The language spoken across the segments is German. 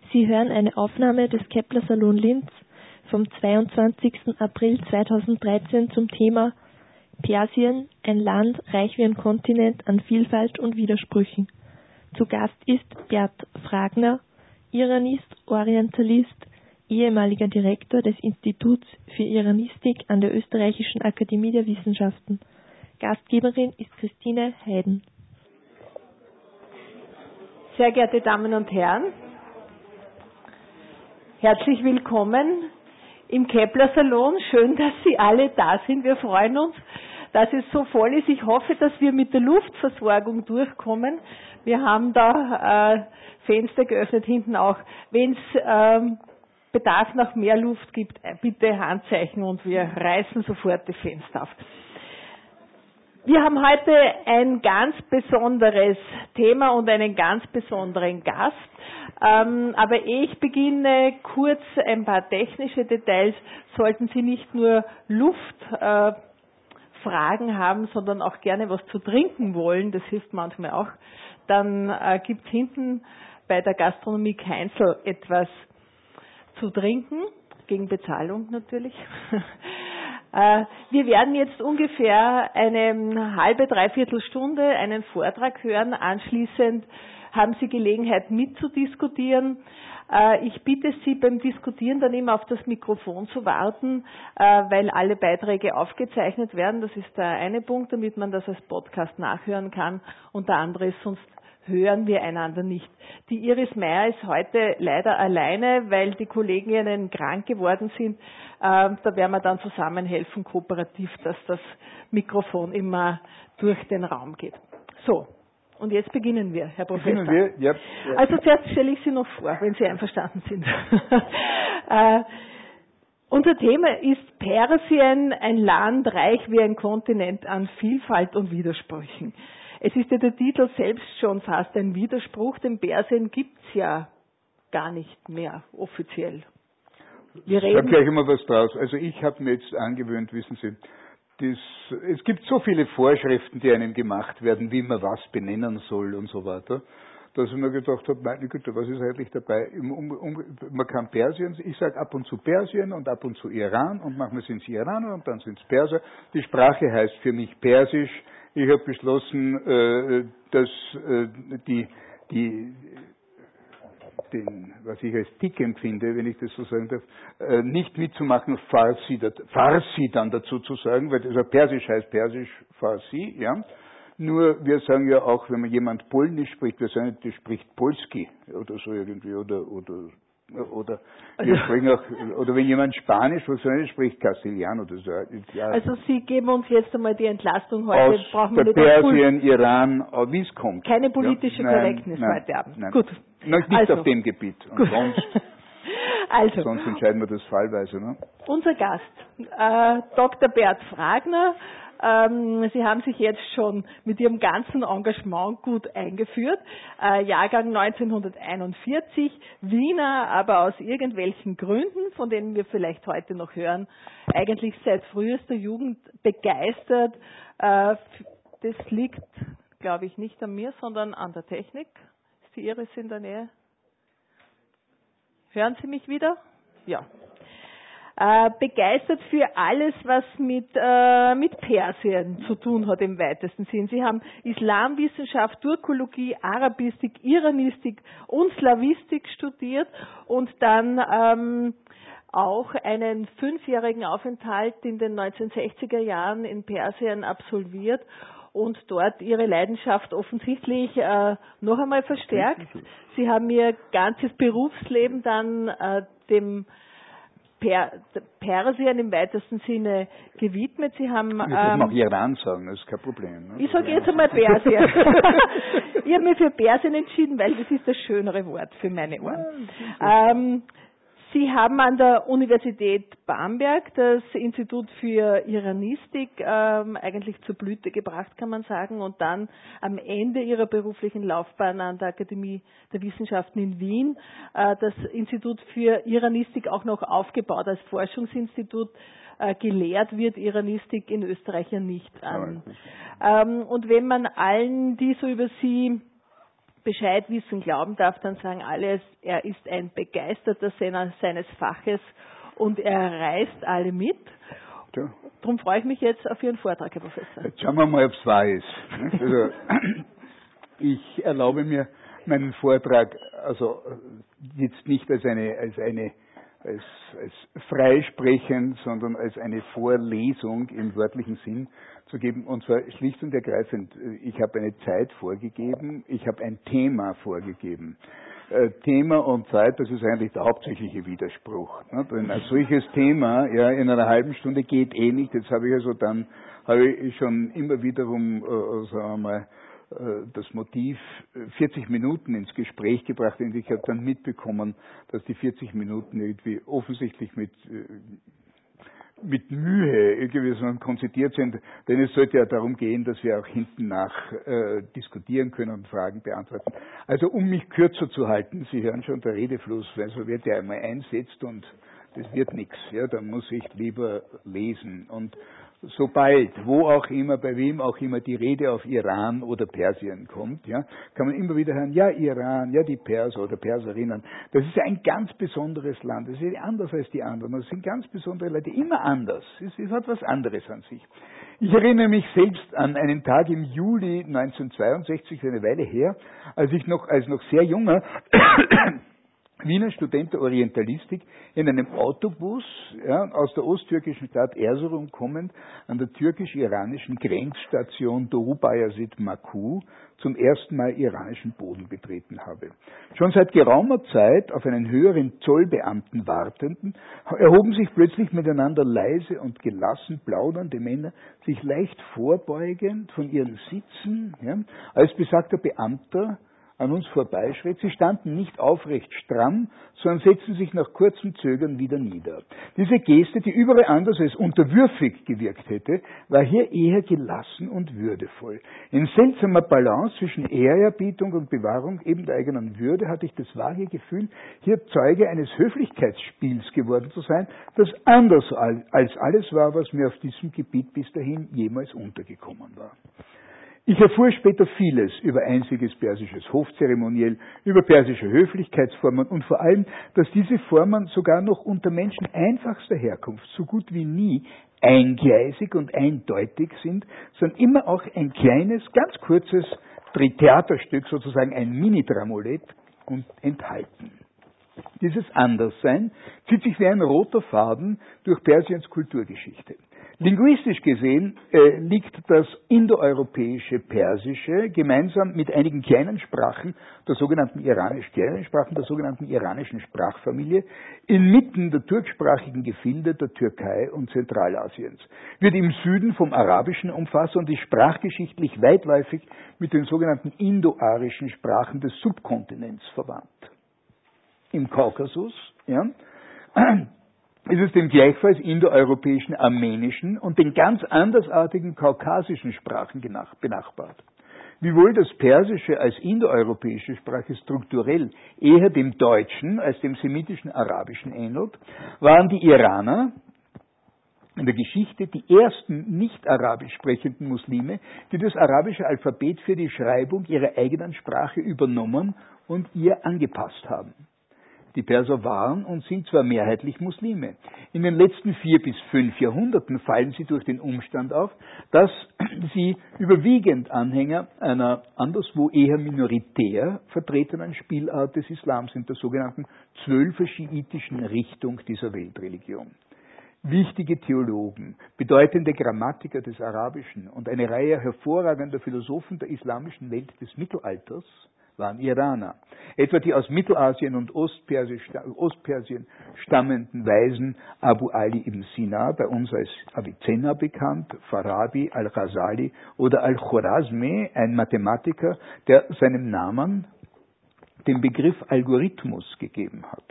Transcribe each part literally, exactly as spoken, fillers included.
Sie hören eine Aufnahme des Kepler Salon Linz vom zweiundzwanzigsten April zweitausenddreizehn zum Thema Persien, ein Land reich wie ein Kontinent an Vielfalt und Widersprüchen. Zu Gast ist Bert Fragner, Iranist, Orientalist, ehemaliger Direktor des Instituts für Iranistik an der Österreichischen Akademie der Wissenschaften. Gastgeberin ist Christine Heiden. Sehr geehrte Damen und Herren, herzlich willkommen im Kepler Salon. Schön, dass Sie alle da sind. Wir freuen uns, dass es so voll ist. Ich hoffe, dass wir mit der Luftversorgung durchkommen. Wir haben da äh, Fenster geöffnet, hinten auch. Wenn es ähm, Bedarf nach mehr Luft gibt, bitte Handzeichen und wir reißen sofort die Fenster auf. Wir haben heute ein ganz besonderes Thema und einen ganz besonderen Gast. Ähm, aber ehe ich beginne, kurz ein paar technische Details. Sollten Sie nicht nur Luftfragen äh, haben, sondern auch gerne was zu trinken wollen, das hilft manchmal auch, dann äh, gibt es hinten bei der Gastronomie Keinzel etwas zu trinken, gegen Bezahlung natürlich. Wir werden jetzt ungefähr eine halbe, dreiviertel Stunde einen Vortrag hören. Anschließend haben Sie Gelegenheit mitzudiskutieren. Ich bitte Sie beim Diskutieren dann immer auf das Mikrofon zu warten, weil alle Beiträge aufgezeichnet werden. Das ist der eine Punkt, damit man das als Podcast nachhören kann. Und der andere ist, sonst hören wir einander nicht. Die Iris Meyer ist heute leider alleine, weil die Kolleginnen krank geworden sind. Äh, da werden wir dann zusammenhelfen, kooperativ, dass das Mikrofon immer durch den Raum geht. So, und jetzt beginnen wir, Herr Professor. Beginnen wir, ja. Also zuerst stelle ich Sie noch vor, wenn Sie einverstanden sind. äh, Unser Thema ist Persien, ein Land reich wie ein Kontinent an Vielfalt und Widersprüchen. Es ist ja der Titel selbst schon fast ein Widerspruch, denn Persien gibt's ja gar nicht mehr offiziell. Wir reden. Ich sage gleich immer was draus. Also ich habe mir jetzt angewöhnt, wissen Sie, das, es gibt so viele Vorschriften, die einem gemacht werden, wie man was benennen soll und so weiter, dass ich mir gedacht habe, meine Güte, was ist eigentlich dabei? Um, um, man kann Persien, ich sage ab und zu Persien und ab und zu Iran und manchmal sind es Iraner und dann sind es Perser. Die Sprache heißt für mich Persisch. Ich habe beschlossen, dass die, die, den, was ich als dick empfinde, wenn ich das so sagen darf, nicht mitzumachen, Farsi, Farsi dann dazu zu sagen, weil das also Persisch heißt Persisch, Farsi, ja. Nur wir sagen ja auch, wenn man jemand Polnisch spricht, wir sagen, der spricht Polski oder so irgendwie oder oder oder wir sprechen auch, oder wenn jemand Spanisch, was soll ich, spricht Castiliano oder so. Ja. Also Sie geben uns jetzt einmal die Entlastung heute. Aus brauchen wir der nicht Persien, Iran, wie es kommt. Keine politische ja? nein, Korrektnis nein, heute Abend. Nein. Gut. Nein, nicht also. auf dem Gebiet. Und Gut. sonst, also. sonst entscheiden wir das fallweise. Ne? Unser Gast, äh, Doktor Bert Fragner. Ähm, Sie haben sich jetzt schon mit Ihrem ganzen Engagement gut eingeführt. Äh, Jahrgang neunzehnhunderteinundvierzig, Wiener, aber aus irgendwelchen Gründen, von denen wir vielleicht heute noch hören, eigentlich seit frühester Jugend begeistert. Äh, das liegt, glaube ich, nicht an mir, sondern an der Technik. Ist die Iris in der Nähe? Hören Sie mich wieder? Ja. Äh, begeistert für alles, was mit, äh, mit Persien zu tun hat im weitesten Sinn. Sie haben Islamwissenschaft, Turkologie, Arabistik, Iranistik und Slawistik studiert und dann ähm, auch einen fünfjährigen Aufenthalt in den neunzehnhundertsechziger Jahren in Persien absolviert und dort ihre Leidenschaft offensichtlich äh, noch einmal verstärkt. Sie haben ihr ganzes Berufsleben dann äh, dem Per, Persien im weitesten Sinne gewidmet. Sie haben, Wir dürfen auch Iran sagen, das ist kein Problem. Ne? Ich sage jetzt einmal Persien. Ich habe mich für Persien entschieden, weil das ist das schönere Wort für meine Ohren. Ja, ähm, Sie haben an der Universität Bamberg das Institut für Iranistik ähm, eigentlich zur Blüte gebracht, kann man sagen, und dann am Ende Ihrer beruflichen Laufbahn an der Akademie der Wissenschaften in Wien äh, das Institut für Iranistik auch noch aufgebaut als Forschungsinstitut. Äh, gelehrt wird Iranistik in Österreich ja nicht an. Ähm, und wenn man allen, die so über Sie Bescheid wissen, glauben darf, dann sagen alle, er ist ein Begeisterter seiner, seines Faches und er reißt alle mit. Ja. Darum freue ich mich jetzt auf Ihren Vortrag, Herr Professor. Jetzt schauen wir mal, ob es wahr ist. Also, ich erlaube mir meinen Vortrag also jetzt nicht als eine, als eine als, als freisprechend, sondern als eine Vorlesung im wörtlichen Sinn zu geben. Und zwar schlicht und ergreifend, ich habe eine Zeit vorgegeben, ich habe ein Thema vorgegeben. Äh, Thema und Zeit, das ist eigentlich der hauptsächliche Widerspruch. Ne? Denn ein solches Thema ja, in einer halben Stunde geht eh nicht. Jetzt habe ich also dann, habe ich schon immer wiederum, äh, sagen wir mal, das Motiv vierzig Minuten ins Gespräch gebracht und ich habe dann mitbekommen, dass die vierzig Minuten irgendwie offensichtlich mit, mit Mühe irgendwie so konzipiert sind, denn es sollte ja darum gehen, dass wir auch hinten nach äh, diskutieren können und Fragen beantworten. Also um mich kürzer zu halten, Sie hören schon, der Redefluss, weil so wird ja einmal einsetzt und das wird nichts, ja, da muss ich lieber lesen. Und sobald, wo auch immer, bei wem auch immer die Rede auf Iran oder Persien kommt, ja, kann man immer wieder hören, ja, Iran, ja, die Perser oder Perserinnen, das ist ja ein ganz besonderes Land, das ist ja anders als die anderen, das sind ganz besondere Leute, immer anders, es, es hat was anderes an sich. Ich erinnere mich selbst an einen Tag im Juli neunzehnhundertzweiundsechzig, eine Weile her, als ich noch, als noch sehr junger Wiener Student der Orientalistik in einem Autobus ja, aus der osttürkischen Stadt Erzurum kommend an der türkisch-iranischen Grenzstation Doğu Bayazit Maku zum ersten Mal iranischen Boden betreten habe. Schon seit geraumer Zeit auf einen höheren Zollbeamten wartenden, erhoben sich plötzlich miteinander leise und gelassen plaudernde Männer, sich leicht vorbeugend von ihren Sitzen, ja, als besagter Beamter an uns vorbeischritt. Sie standen nicht aufrecht stramm, sondern setzten sich nach kurzem Zögern wieder nieder. Diese Geste, die überall anders als unterwürfig gewirkt hätte, war hier eher gelassen und würdevoll. In seltsamer Balance zwischen Ehrerbietung und Bewahrung eben der eigenen Würde hatte ich das vage Gefühl, hier Zeuge eines Höflichkeitsspiels geworden zu sein, das anders als alles war, was mir auf diesem Gebiet bis dahin jemals untergekommen war. Ich erfuhr später vieles über einziges persisches Hofzeremoniell, über persische Höflichkeitsformen und vor allem, dass diese Formen sogar noch unter Menschen einfachster Herkunft so gut wie nie eingleisig und eindeutig sind, sondern immer auch ein kleines, ganz kurzes Theaterstück, sozusagen ein Mini-Dramolett, enthalten. Dieses Anderssein zieht sich wie ein roter Faden durch Persiens Kulturgeschichte. Linguistisch gesehen äh, liegt das indoeuropäische Persische gemeinsam mit einigen kleinen Sprachen der sogenannten iranisch kleinen Sprachen der sogenannten iranischen Sprachfamilie inmitten der turksprachigen Gefilde der Türkei und Zentralasiens, wird im Süden vom Arabischen umfasst und ist sprachgeschichtlich weitläufig mit den sogenannten indoarischen Sprachen des Subkontinents verwandt. Im Kaukasus, ja, ist es dem gleichfalls indoeuropäischen Armenischen und den ganz andersartigen kaukasischen Sprachen benachbart. Wiewohl das Persische als indoeuropäische Sprache strukturell eher dem Deutschen als dem semitischen Arabischen ähnelt, waren die Iraner in der Geschichte die ersten nicht arabisch sprechenden Muslime, die das arabische Alphabet für die Schreibung ihrer eigenen Sprache übernommen und ihr angepasst haben. Die Perser waren und sind zwar mehrheitlich Muslime. In den letzten vier bis fünf Jahrhunderten fallen sie durch den Umstand auf, dass sie überwiegend Anhänger einer anderswo eher minoritär vertretenen Spielart des Islams sind, der sogenannten zwölfer-schiitischen Richtung dieser Weltreligion. Wichtige Theologen, bedeutende Grammatiker des Arabischen und eine Reihe hervorragender Philosophen der islamischen Welt des Mittelalters waren Iraner. Etwa die aus Mittelasien und Ostpersien stammenden Weisen Abu Ali ibn Sina, bei uns als Avicenna bekannt, Farabi, Al-Ghazali oder Al-Khwarazmi, ein Mathematiker, der seinem Namen den Begriff Algorithmus gegeben hat.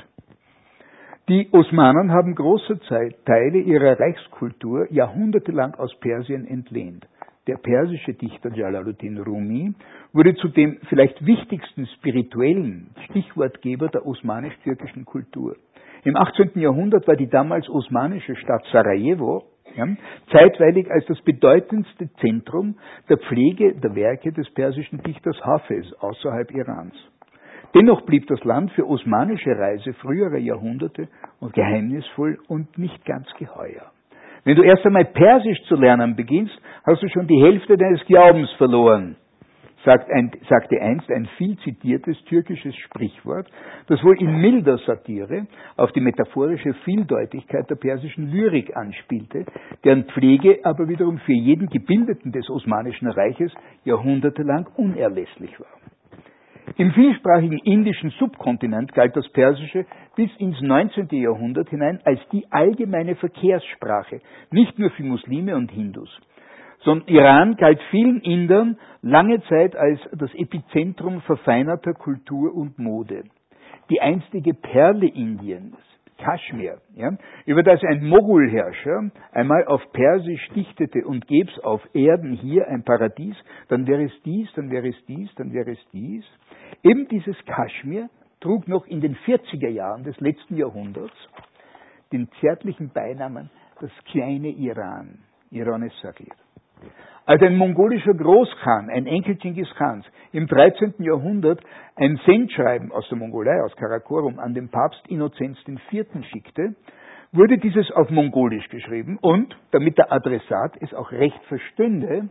Die Osmanen haben große Zeit Teile ihrer Reichskultur jahrhundertelang aus Persien entlehnt. Der persische Dichter Jalaluddin Rumi wurde zu dem vielleicht wichtigsten spirituellen Stichwortgeber der osmanisch-türkischen Kultur. Im achtzehnten Jahrhundert war die damals osmanische Stadt Sarajevo Ja, zeitweilig als das bedeutendste Zentrum der Pflege der Werke des persischen Dichters Hafez außerhalb Irans. Dennoch blieb das Land für osmanische Reise früherer Jahrhunderte und geheimnisvoll und nicht ganz geheuer. Wenn du erst einmal Persisch zu lernen beginnst, hast du schon die Hälfte deines Glaubens verloren, sagt ein, sagte einst ein viel zitiertes türkisches Sprichwort, das wohl in milder Satire auf die metaphorische Vieldeutigkeit der persischen Lyrik anspielte, deren Pflege aber wiederum für jeden Gebildeten des Osmanischen Reiches jahrhundertelang unerlässlich war. Im vielsprachigen indischen Subkontinent galt das Persische bis ins neunzehnte Jahrhundert hinein als die allgemeine Verkehrssprache, nicht nur für Muslime und Hindus. Sondern Iran galt vielen Indern lange Zeit als das Epizentrum verfeinerter Kultur und Mode. Die einstige Perle Indiens, Kaschmir, ja, über das ein Mogulherrscher einmal auf Persisch dichtete und gäb's auf Erden hier ein Paradies, dann wäre es dies, dann wäre es dies, dann wäre es dies. Eben dieses Kaschmir trug noch in den vierziger Jahren des letzten Jahrhunderts den zärtlichen Beinamen das kleine Iran, Iran Sagir. Als ein mongolischer Großkhan, ein Enkel Genghis Khans, im dreizehnten Jahrhundert ein Sendschreiben aus der Mongolei, aus Karakorum, an den Papst Innozenz der Vierte schickte, wurde dieses auf Mongolisch geschrieben und, damit der Adressat es auch recht verstünde,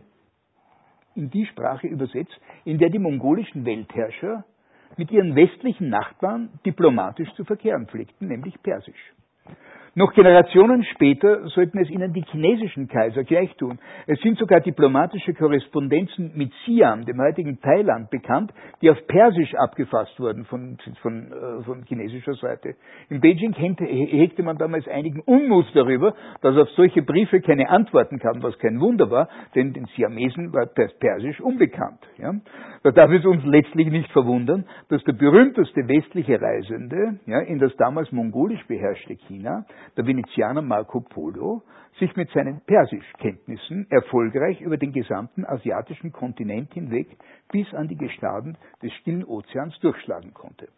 in die Sprache übersetzt, in der die mongolischen Weltherrscher mit ihren westlichen Nachbarn diplomatisch zu verkehren pflegten, nämlich Persisch. Noch Generationen später sollten es ihnen die chinesischen Kaiser gleich tun. Es sind sogar diplomatische Korrespondenzen mit Siam, dem heutigen Thailand, bekannt, die auf Persisch abgefasst wurden von, von, äh, von chinesischer Seite. In Beijing hegte man damals einigen Unmut darüber, dass auf solche Briefe keine Antworten kam, was kein Wunder war, denn den Siamesen war Persisch unbekannt. Ja? Da darf es uns letztlich nicht verwundern, dass der berühmteste westliche Reisende ja, in das damals mongolisch beherrschte China, der Venezianer Marco Polo, sich mit seinen Persischkenntnissen erfolgreich über den gesamten asiatischen Kontinent hinweg bis an die Gestaden des Stillen Ozeans durchschlagen konnte.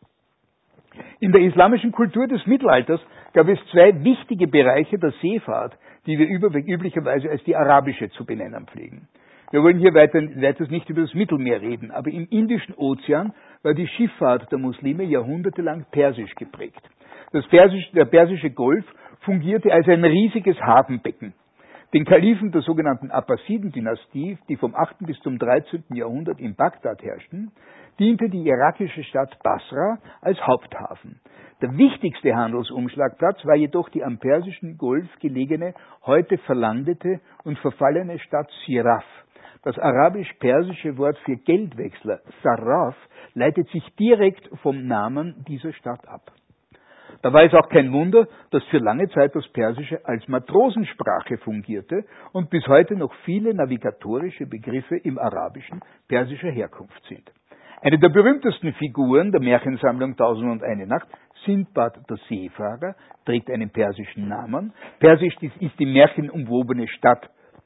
In der islamischen Kultur des Mittelalters gab es zwei wichtige Bereiche der Seefahrt, die wir üblicherweise als die arabische zu benennen pflegen. Wir wollen hier weiter, weiter nicht über das Mittelmeer reden, aber im Indischen Ozean war die Schifffahrt der Muslime jahrhundertelang persisch geprägt. Das Persisch, der persische Golf fungierte als ein riesiges Hafenbecken. Den Kalifen der sogenannten Abbasiden-Dynastie, die vom achten bis zum dreizehnten Jahrhundert in Bagdad herrschten, diente die irakische Stadt Basra als Haupthafen. Der wichtigste Handelsumschlagplatz war jedoch die am Persischen Golf gelegene, heute verlandete und verfallene Stadt Siraf. Das arabisch-persische Wort für Geldwechsler, Sarraf, leitet sich direkt vom Namen dieser Stadt ab. Da war es auch kein Wunder, dass für lange Zeit das Persische als Matrosensprache fungierte und bis heute noch viele navigatorische Begriffe im Arabischen persischer Herkunft sind. Eine der berühmtesten Figuren der Märchensammlung Tausendundeine Nacht, Sindbad der Seefahrer, trägt einen persischen Namen. Persisch ist die märchenumwobene Stadt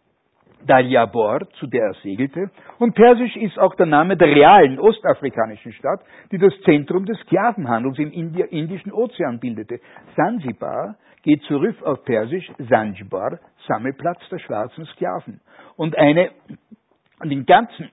Dalyabor, zu der er segelte, und Persisch ist auch der Name der realen ostafrikanischen Stadt, die das Zentrum des Sklavenhandels im Indischen Ozean bildete. Sansibar geht zurück auf Persisch Zanjibar, Sammelplatz der schwarzen Sklaven. Und eine an, den ganzen,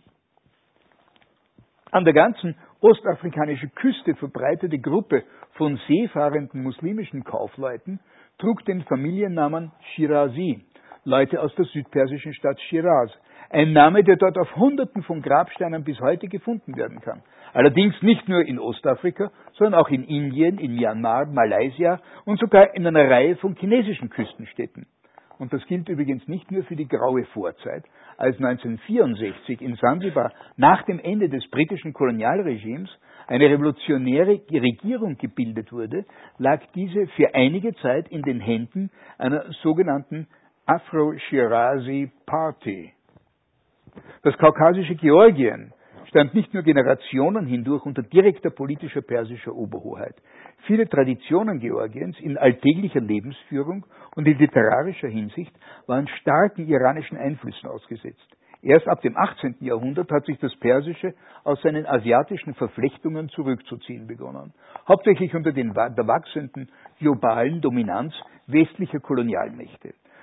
an der ganzen ostafrikanischen Küste verbreitete Gruppe von seefahrenden muslimischen Kaufleuten trug den Familiennamen Shirazi, Leute aus der südpersischen Stadt Shiraz. Ein Name, der dort auf Hunderten von Grabsteinen bis heute gefunden werden kann. Allerdings nicht nur in Ostafrika, sondern auch in Indien, in Myanmar, Malaysia und sogar in einer Reihe von chinesischen Küstenstädten. Und das gilt übrigens nicht nur für die graue Vorzeit. Als neunzehnhundertvierundsechzig in Sansibar nach dem Ende des britischen Kolonialregimes eine revolutionäre Regierung gebildet wurde, lag diese für einige Zeit in den Händen einer sogenannten Afro-Shirazi Party. Das kaukasische Georgien stand nicht nur Generationen hindurch unter direkter politischer persischer Oberhoheit. Viele Traditionen Georgiens in alltäglicher Lebensführung und in literarischer Hinsicht waren starken iranischen Einflüssen ausgesetzt. Erst ab dem achtzehnten Jahrhundert hat sich das Persische aus seinen asiatischen Verflechtungen zurückzuziehen begonnen, hauptsächlich unter den, der wachsenden globalen Dominanz westlicher Kolonialmächte.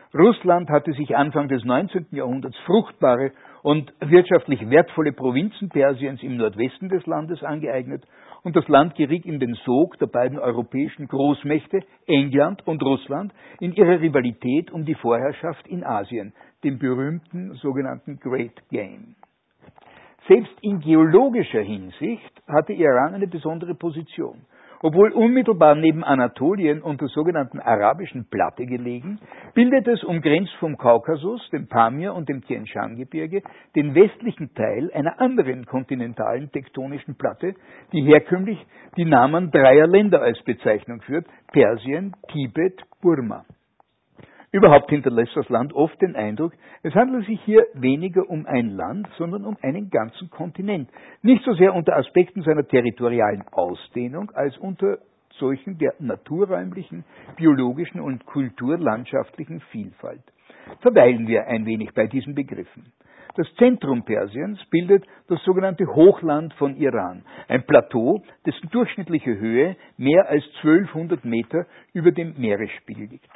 Russland hatte sich Anfang des neunzehnten Jahrhunderts fruchtbare und wirtschaftlich wertvolle Provinzen Persiens im Nordwesten des Landes angeeignet und das Land geriet in den Sog der beiden europäischen Großmächte England und Russland in ihrer Rivalität um die Vorherrschaft in Asien, dem berühmten sogenannten Great Game. Selbst in geologischer Hinsicht hatte Iran eine besondere Position. Obwohl unmittelbar neben Anatolien und der sogenannten arabischen Platte gelegen, bildet es, umgrenzt vom Kaukasus, dem Pamir und dem Tian-Shan-Gebirge, den westlichen Teil einer anderen kontinentalen tektonischen Platte, die herkömmlich die Namen dreier Länder als Bezeichnung führt: Persien, Tibet, Burma. Überhaupt hinterlässt das Land oft den Eindruck, es handelt sich hier weniger um ein Land, sondern um einen ganzen Kontinent. Nicht so sehr unter Aspekten seiner territorialen Ausdehnung, als unter solchen der naturräumlichen, biologischen und kulturlandschaftlichen Vielfalt. Verweilen wir ein wenig bei diesen Begriffen. Das Zentrum Persiens bildet das sogenannte Hochland von Iran, ein Plateau, dessen durchschnittliche Höhe mehr als zwölfhundert Meter über dem Meeresspiegel liegt.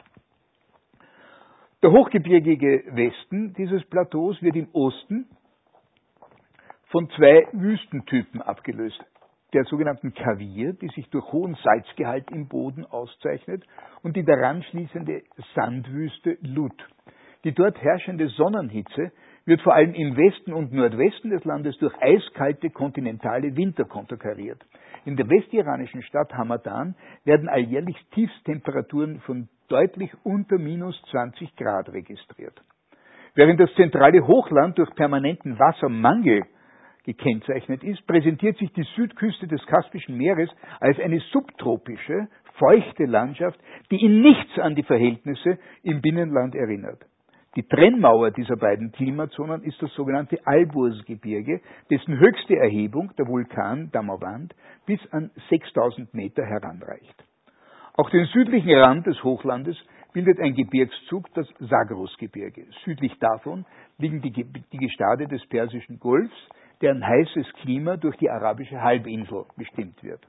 Der hochgebirgige Westen dieses Plateaus wird im Osten von zwei Wüstentypen abgelöst. Der sogenannten Kavir, die sich durch hohen Salzgehalt im Boden auszeichnet, und die daran schließende Sandwüste Lut. Die dort herrschende Sonnenhitze wird vor allem im Westen und Nordwesten des Landes durch eiskalte kontinentale Winter konterkariert. In der westiranischen Stadt Hamadan werden alljährlich Tiefstemperaturen von deutlich unter minus zwanzig Grad registriert. Während das zentrale Hochland durch permanenten Wassermangel gekennzeichnet ist, präsentiert sich die Südküste des Kaspischen Meeres als eine subtropische, feuchte Landschaft, die in nichts an die Verhältnisse im Binnenland erinnert. Die Trennmauer dieser beiden Klimazonen ist das sogenannte Alborzgebirge, dessen höchste Erhebung, der Vulkan Damavand, bis an sechstausend Meter heranreicht. Auch den südlichen Rand des Hochlandes bildet ein Gebirgszug, das Sagrosgebirge. Südlich davon liegen die, die Gestade des Persischen Golfs, deren heißes Klima durch die arabische Halbinsel bestimmt wird.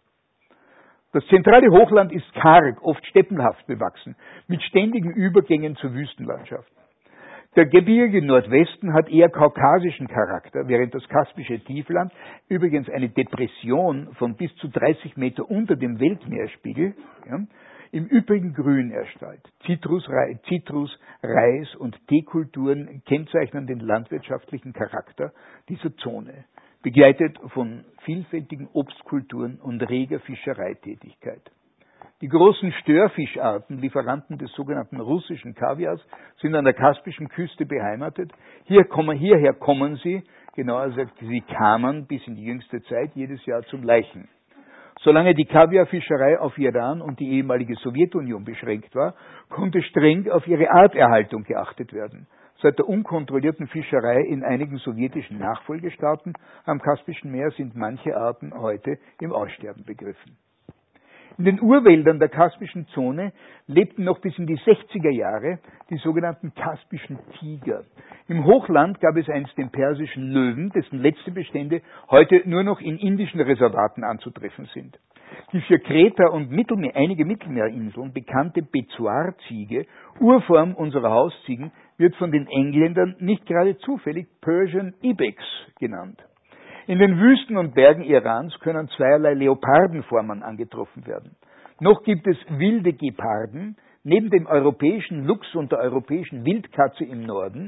Das zentrale Hochland ist karg, oft steppenhaft bewachsen, mit ständigen Übergängen zur Wüstenlandschaft. Der Gebirge Nordwesten hat eher kaukasischen Charakter, während das Kaspische Tiefland, übrigens eine Depression von bis zu dreißig Meter unter dem Weltmeerspiegel, ja, im Übrigen grün erstrahlt. Zitrus, Zitrus, Reis und Teekulturen kennzeichnen den landwirtschaftlichen Charakter dieser Zone, begleitet von vielfältigen Obstkulturen und reger Fischereitätigkeit. Die großen Störfischarten, Lieferanten des sogenannten russischen Kaviars, sind an der Kaspischen Küste beheimatet. Hier kommen, hierher kommen sie, genauer gesagt, sie kamen bis in die jüngste Zeit jedes Jahr zum Laichen. Solange die Kaviarfischerei auf Iran und die ehemalige Sowjetunion beschränkt war, konnte streng auf ihre Arterhaltung geachtet werden. Seit der unkontrollierten Fischerei in einigen sowjetischen Nachfolgestaaten am Kaspischen Meer sind manche Arten heute im Aussterben begriffen. In den Urwäldern der Kaspischen Zone lebten noch bis in die sechziger Jahre die sogenannten Kaspischen Tiger. Im Hochland gab es einst den persischen Löwen, dessen letzte Bestände heute nur noch in indischen Reservaten anzutreffen sind. Die für Kreta und Mittelmeer, einige Mittelmeerinseln bekannte Bezoar-Ziege, Urform unserer Hausziegen, wird von den Engländern nicht gerade zufällig Persian Ibex genannt. In den Wüsten und Bergen Irans können zweierlei Leopardenformen angetroffen werden. Noch gibt es wilde Geparden, neben dem europäischen Luchs und der europäischen Wildkatze im Norden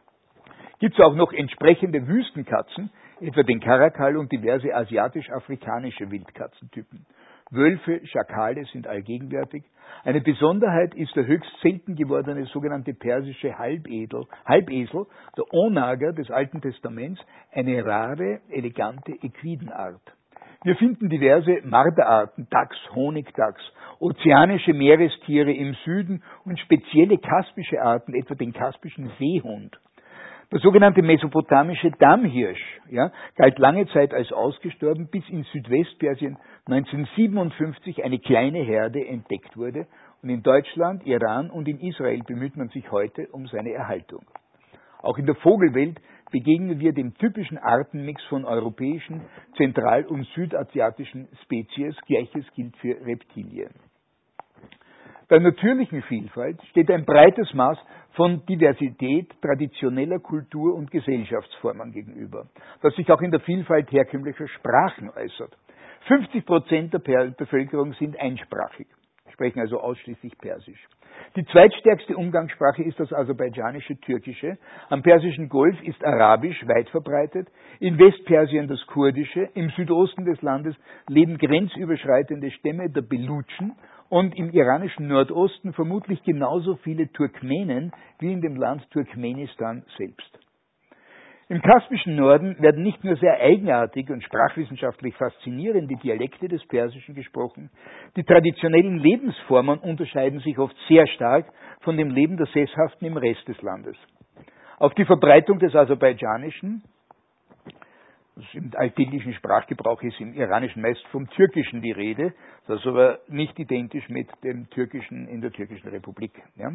gibt es auch noch entsprechende Wüstenkatzen, etwa den Karakal und diverse asiatisch-afrikanische Wildkatzentypen. Wölfe, Schakale sind allgegenwärtig. Eine Besonderheit ist der höchst selten gewordene sogenannte persische Halbedel, Halbesel, der Onager des Alten Testaments, eine rare, elegante Equidenart. Wir finden diverse Marderarten, Dachs, Honigdachs, ozeanische Meerestiere im Süden und spezielle kaspische Arten, etwa den kaspischen Seehund. Der sogenannte mesopotamische Dammhirsch ja, galt lange Zeit als ausgestorben, bis in Südwestpersien neunzehnhundertsiebenundfünfzig eine kleine Herde entdeckt wurde und in Deutschland, Iran und in Israel bemüht man sich heute um seine Erhaltung. Auch in der Vogelwelt begegnen wir dem typischen Artenmix von europäischen, zentral- und südasiatischen Spezies. Gleiches gilt für Reptilien. Der natürlichen Vielfalt steht ein breites Maß von Diversität traditioneller Kultur- und Gesellschaftsformen gegenüber, das sich auch in der Vielfalt herkömmlicher Sprachen äußert. fünfzig Prozent der Bevölkerung sind einsprachig, sprechen also ausschließlich Persisch. Die zweitstärkste Umgangssprache ist das aserbaidschanische Türkische. Am Persischen Golf ist Arabisch weit verbreitet, in Westpersien das Kurdische, im Südosten des Landes leben grenzüberschreitende Stämme der Belutschen und im iranischen Nordosten vermutlich genauso viele Turkmenen wie in dem Land Turkmenistan selbst. Im kaspischen Norden werden nicht nur sehr eigenartige und sprachwissenschaftlich faszinierende Dialekte des Persischen gesprochen, die traditionellen Lebensformen unterscheiden sich oft sehr stark von dem Leben der Sesshaften im Rest des Landes. Auf die Verbreitung des Aserbaidschanischen, das im alltäglichen Sprachgebrauch ist im Iranischen meist vom Türkischen die Rede, das ist aber nicht identisch mit dem Türkischen in der Türkischen Republik. Ja.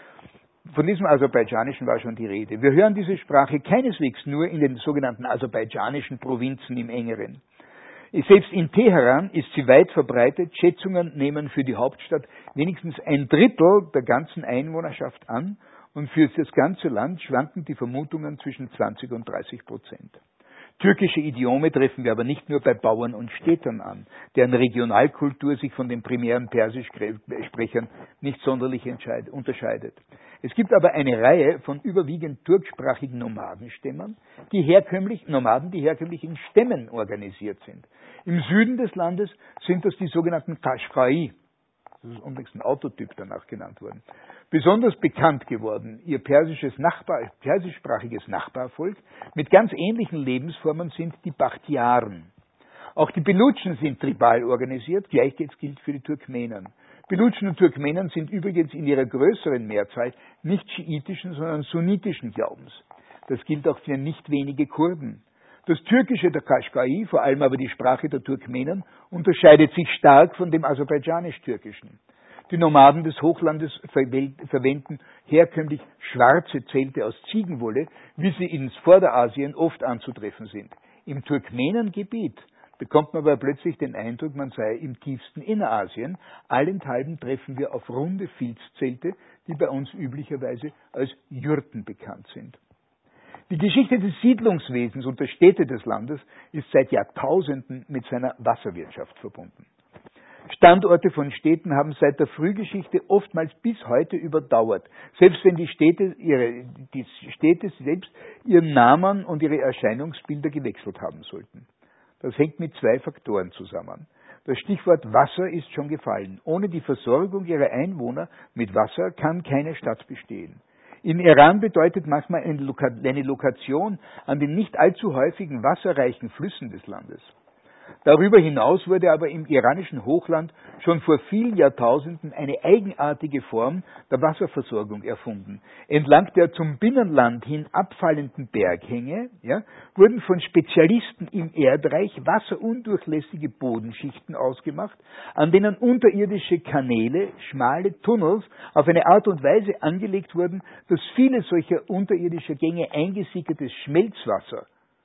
Von diesem Aserbaidschanischen war schon die Rede. Wir hören diese Sprache keineswegs nur in den sogenannten aserbaidschanischen Provinzen im Engeren. Selbst in Teheran ist sie weit verbreitet. Schätzungen nehmen für die Hauptstadt wenigstens ein Drittel der ganzen Einwohnerschaft an und für das ganze Land schwanken die Vermutungen zwischen zwanzig und dreißig Prozent. Türkische Idiome treffen wir aber nicht nur bei Bauern und Städtern an, deren Regionalkultur sich von den primären Persischsprechern nicht sonderlich unterscheidet. Es gibt aber eine Reihe von überwiegend turksprachigen Nomadenstämmen, die herkömmlich, Nomaden, die herkömmlich in Stämmen organisiert sind. Im Süden des Landes sind das die sogenannten Qashqai, das ist übrigens ein Autotyp danach genannt worden. Besonders bekannt geworden, ihr persisches Nachbar, persischsprachiges Nachbarvolk mit ganz ähnlichen Lebensformen sind die Bakhtiaren. Auch die Belutschen sind tribal organisiert, gleiches gilt für die Turkmenen. Belutschen und Turkmenen sind übrigens in ihrer größeren Mehrzahl nicht schiitischen, sondern sunnitischen Glaubens. Das gilt auch für nicht wenige Kurden. Das Türkische der Qashqai, vor allem aber die Sprache der Turkmenen, unterscheidet sich stark von dem aserbaidschanisch-türkischen. Die Nomaden des Hochlandes verwenden herkömmlich schwarze Zelte aus Ziegenwolle, wie sie in Vorderasien oft anzutreffen sind. Im Turkmenengebiet bekommt man aber plötzlich den Eindruck, man sei im tiefsten Innerasien. Allenthalben treffen wir auf runde Filzzelte, die bei uns üblicherweise als Jurten bekannt sind. Die Geschichte des Siedlungswesens und der Städte des Landes ist seit Jahrtausenden mit seiner Wasserwirtschaft verbunden. Standorte von Städten haben seit der Frühgeschichte oftmals bis heute überdauert, selbst wenn die Städte, ihre, die Städte selbst ihren Namen und ihre Erscheinungsbilder gewechselt haben sollten. Das hängt mit zwei Faktoren zusammen. Das Stichwort Wasser ist schon gefallen. Ohne die Versorgung ihrer Einwohner mit Wasser kann keine Stadt bestehen. In Iran bedeutet manchmal eine Lokation an den nicht allzu häufigen wasserreichen Flüssen des Landes. Darüber hinaus wurde aber im iranischen Hochland schon vor vielen Jahrtausenden eine eigenartige Form der Wasserversorgung erfunden. Entlang der zum Binnenland hin abfallenden Berghänge ja, wurden von Spezialisten im Erdreich wasserundurchlässige Bodenschichten ausgemacht, an denen unterirdische Kanäle, schmale Tunnels auf eine Art und Weise angelegt wurden, dass viele solcher unterirdischer Gänge eingesickertes Schmelzwasser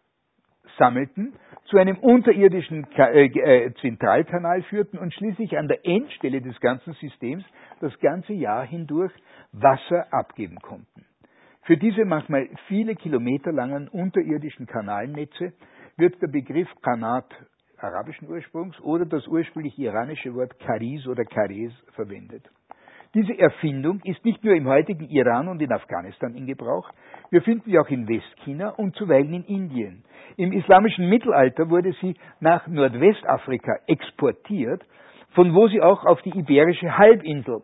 sammelten, zu einem unterirdischen Zentralkanal führten und schließlich an der Endstelle des ganzen Systems das ganze Jahr hindurch Wasser abgeben konnten. Für diese manchmal viele Kilometer langen unterirdischen Kanalnetze wird der Begriff Qanat arabischen Ursprungs oder das ursprünglich iranische Wort Kariz oder Karez verwendet. Diese Erfindung ist nicht nur im heutigen Iran und in Afghanistan in Gebrauch, wir finden sie auch in Westchina und zuweilen in Indien. Im islamischen Mittelalter wurde sie nach Nordwestafrika exportiert, von wo sie auch auf die iberische Halbinsel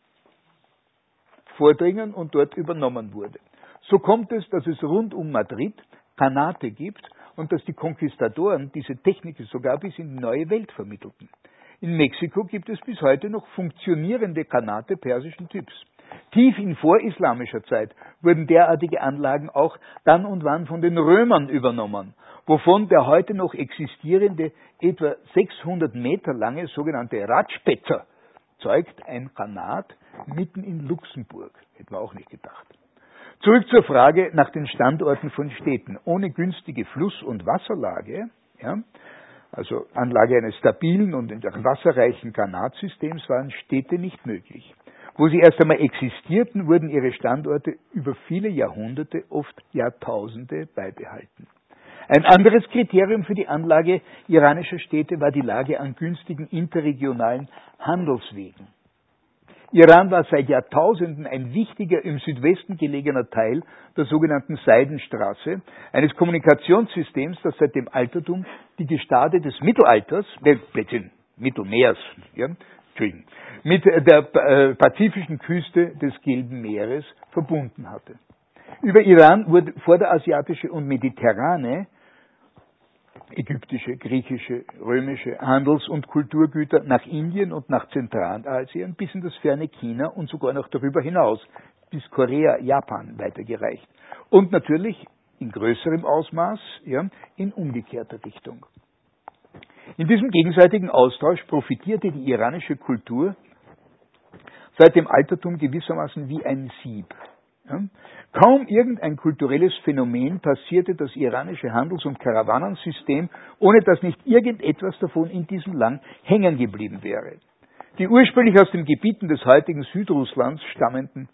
vordringen und dort übernommen wurde. So kommt es, dass es rund um Madrid Qanate gibt und dass die Konquistadoren diese Technik sogar bis in die neue Welt vermittelten. In Mexiko gibt es bis heute noch funktionierende Qanate persischen Typs. Tief in vorislamischer Zeit wurden derartige Anlagen auch dann und wann von den Römern übernommen, wovon der heute noch existierende, etwa sechshundert Meter lange sogenannte Radspetzer zeugt, ein Qanat mitten in Luxemburg. Hätten wir auch nicht gedacht. Zurück zur Frage nach den Standorten von Städten. Ohne günstige Fluss- und Wasserlage, ja, also Anlage eines stabilen und wasserreichen Kanatsystems, waren Städte nicht möglich. Wo sie erst einmal existierten, wurden ihre Standorte über viele Jahrhunderte, oft Jahrtausende beibehalten. Ein anderes Kriterium für die Anlage iranischer Städte war die Lage an günstigen interregionalen Handelswegen. Iran war seit Jahrtausenden ein wichtiger im Südwesten gelegener Teil der sogenannten Seidenstraße, eines Kommunikationssystems, das seit dem Altertum die Gestade des Mittelalters, äh, Mittelmeers, ja, mit der äh, pazifischen Küste des Gelben Meeres verbunden hatte. Über Iran wurde vorderasiatische und mediterrane, ägyptische, griechische, römische Handels- und Kulturgüter nach Indien und nach Zentralasien bis in das ferne China und sogar noch darüber hinaus bis Korea, Japan weitergereicht. Und natürlich in größerem Ausmaß, ja, in umgekehrter Richtung. In diesem gegenseitigen Austausch profitierte die iranische Kultur seit dem Altertum gewissermaßen wie ein Sieb. Ja? Kaum irgendein kulturelles Phänomen passierte das iranische Handels- und Karawanensystem, ohne dass nicht irgendetwas davon in diesem Land hängen geblieben wäre. Die ursprünglich aus den Gebieten des heutigen Südrusslands stammenden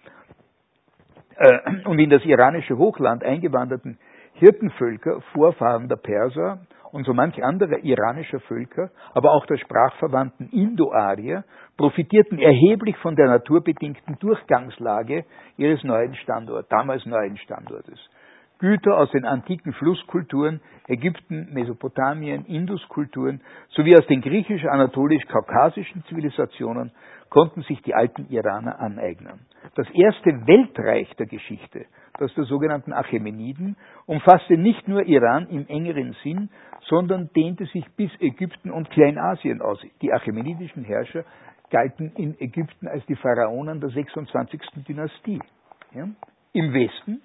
äh, und in das iranische Hochland eingewanderten Hirtenvölker, Vorfahren der Perser und so manch anderer iranischer Völker, aber auch der sprachverwandten Indo-Arier, profitierten erheblich von der naturbedingten Durchgangslage ihres neuen Standorts, damals neuen Standortes. Güter aus den antiken Flusskulturen, Ägypten, Mesopotamien, Induskulturen sowie aus den griechisch-anatolisch-kaukasischen Zivilisationen konnten sich die alten Iraner aneignen. Das erste Weltreich der Geschichte, das der sogenannten Achämeniden, umfasste nicht nur Iran im engeren Sinn, sondern dehnte sich bis Ägypten und Kleinasien aus. Die achämenidischen Herrscher galten in Ägypten als die Pharaonen der sechsundzwanzigsten Dynastie. Ja? Im Westen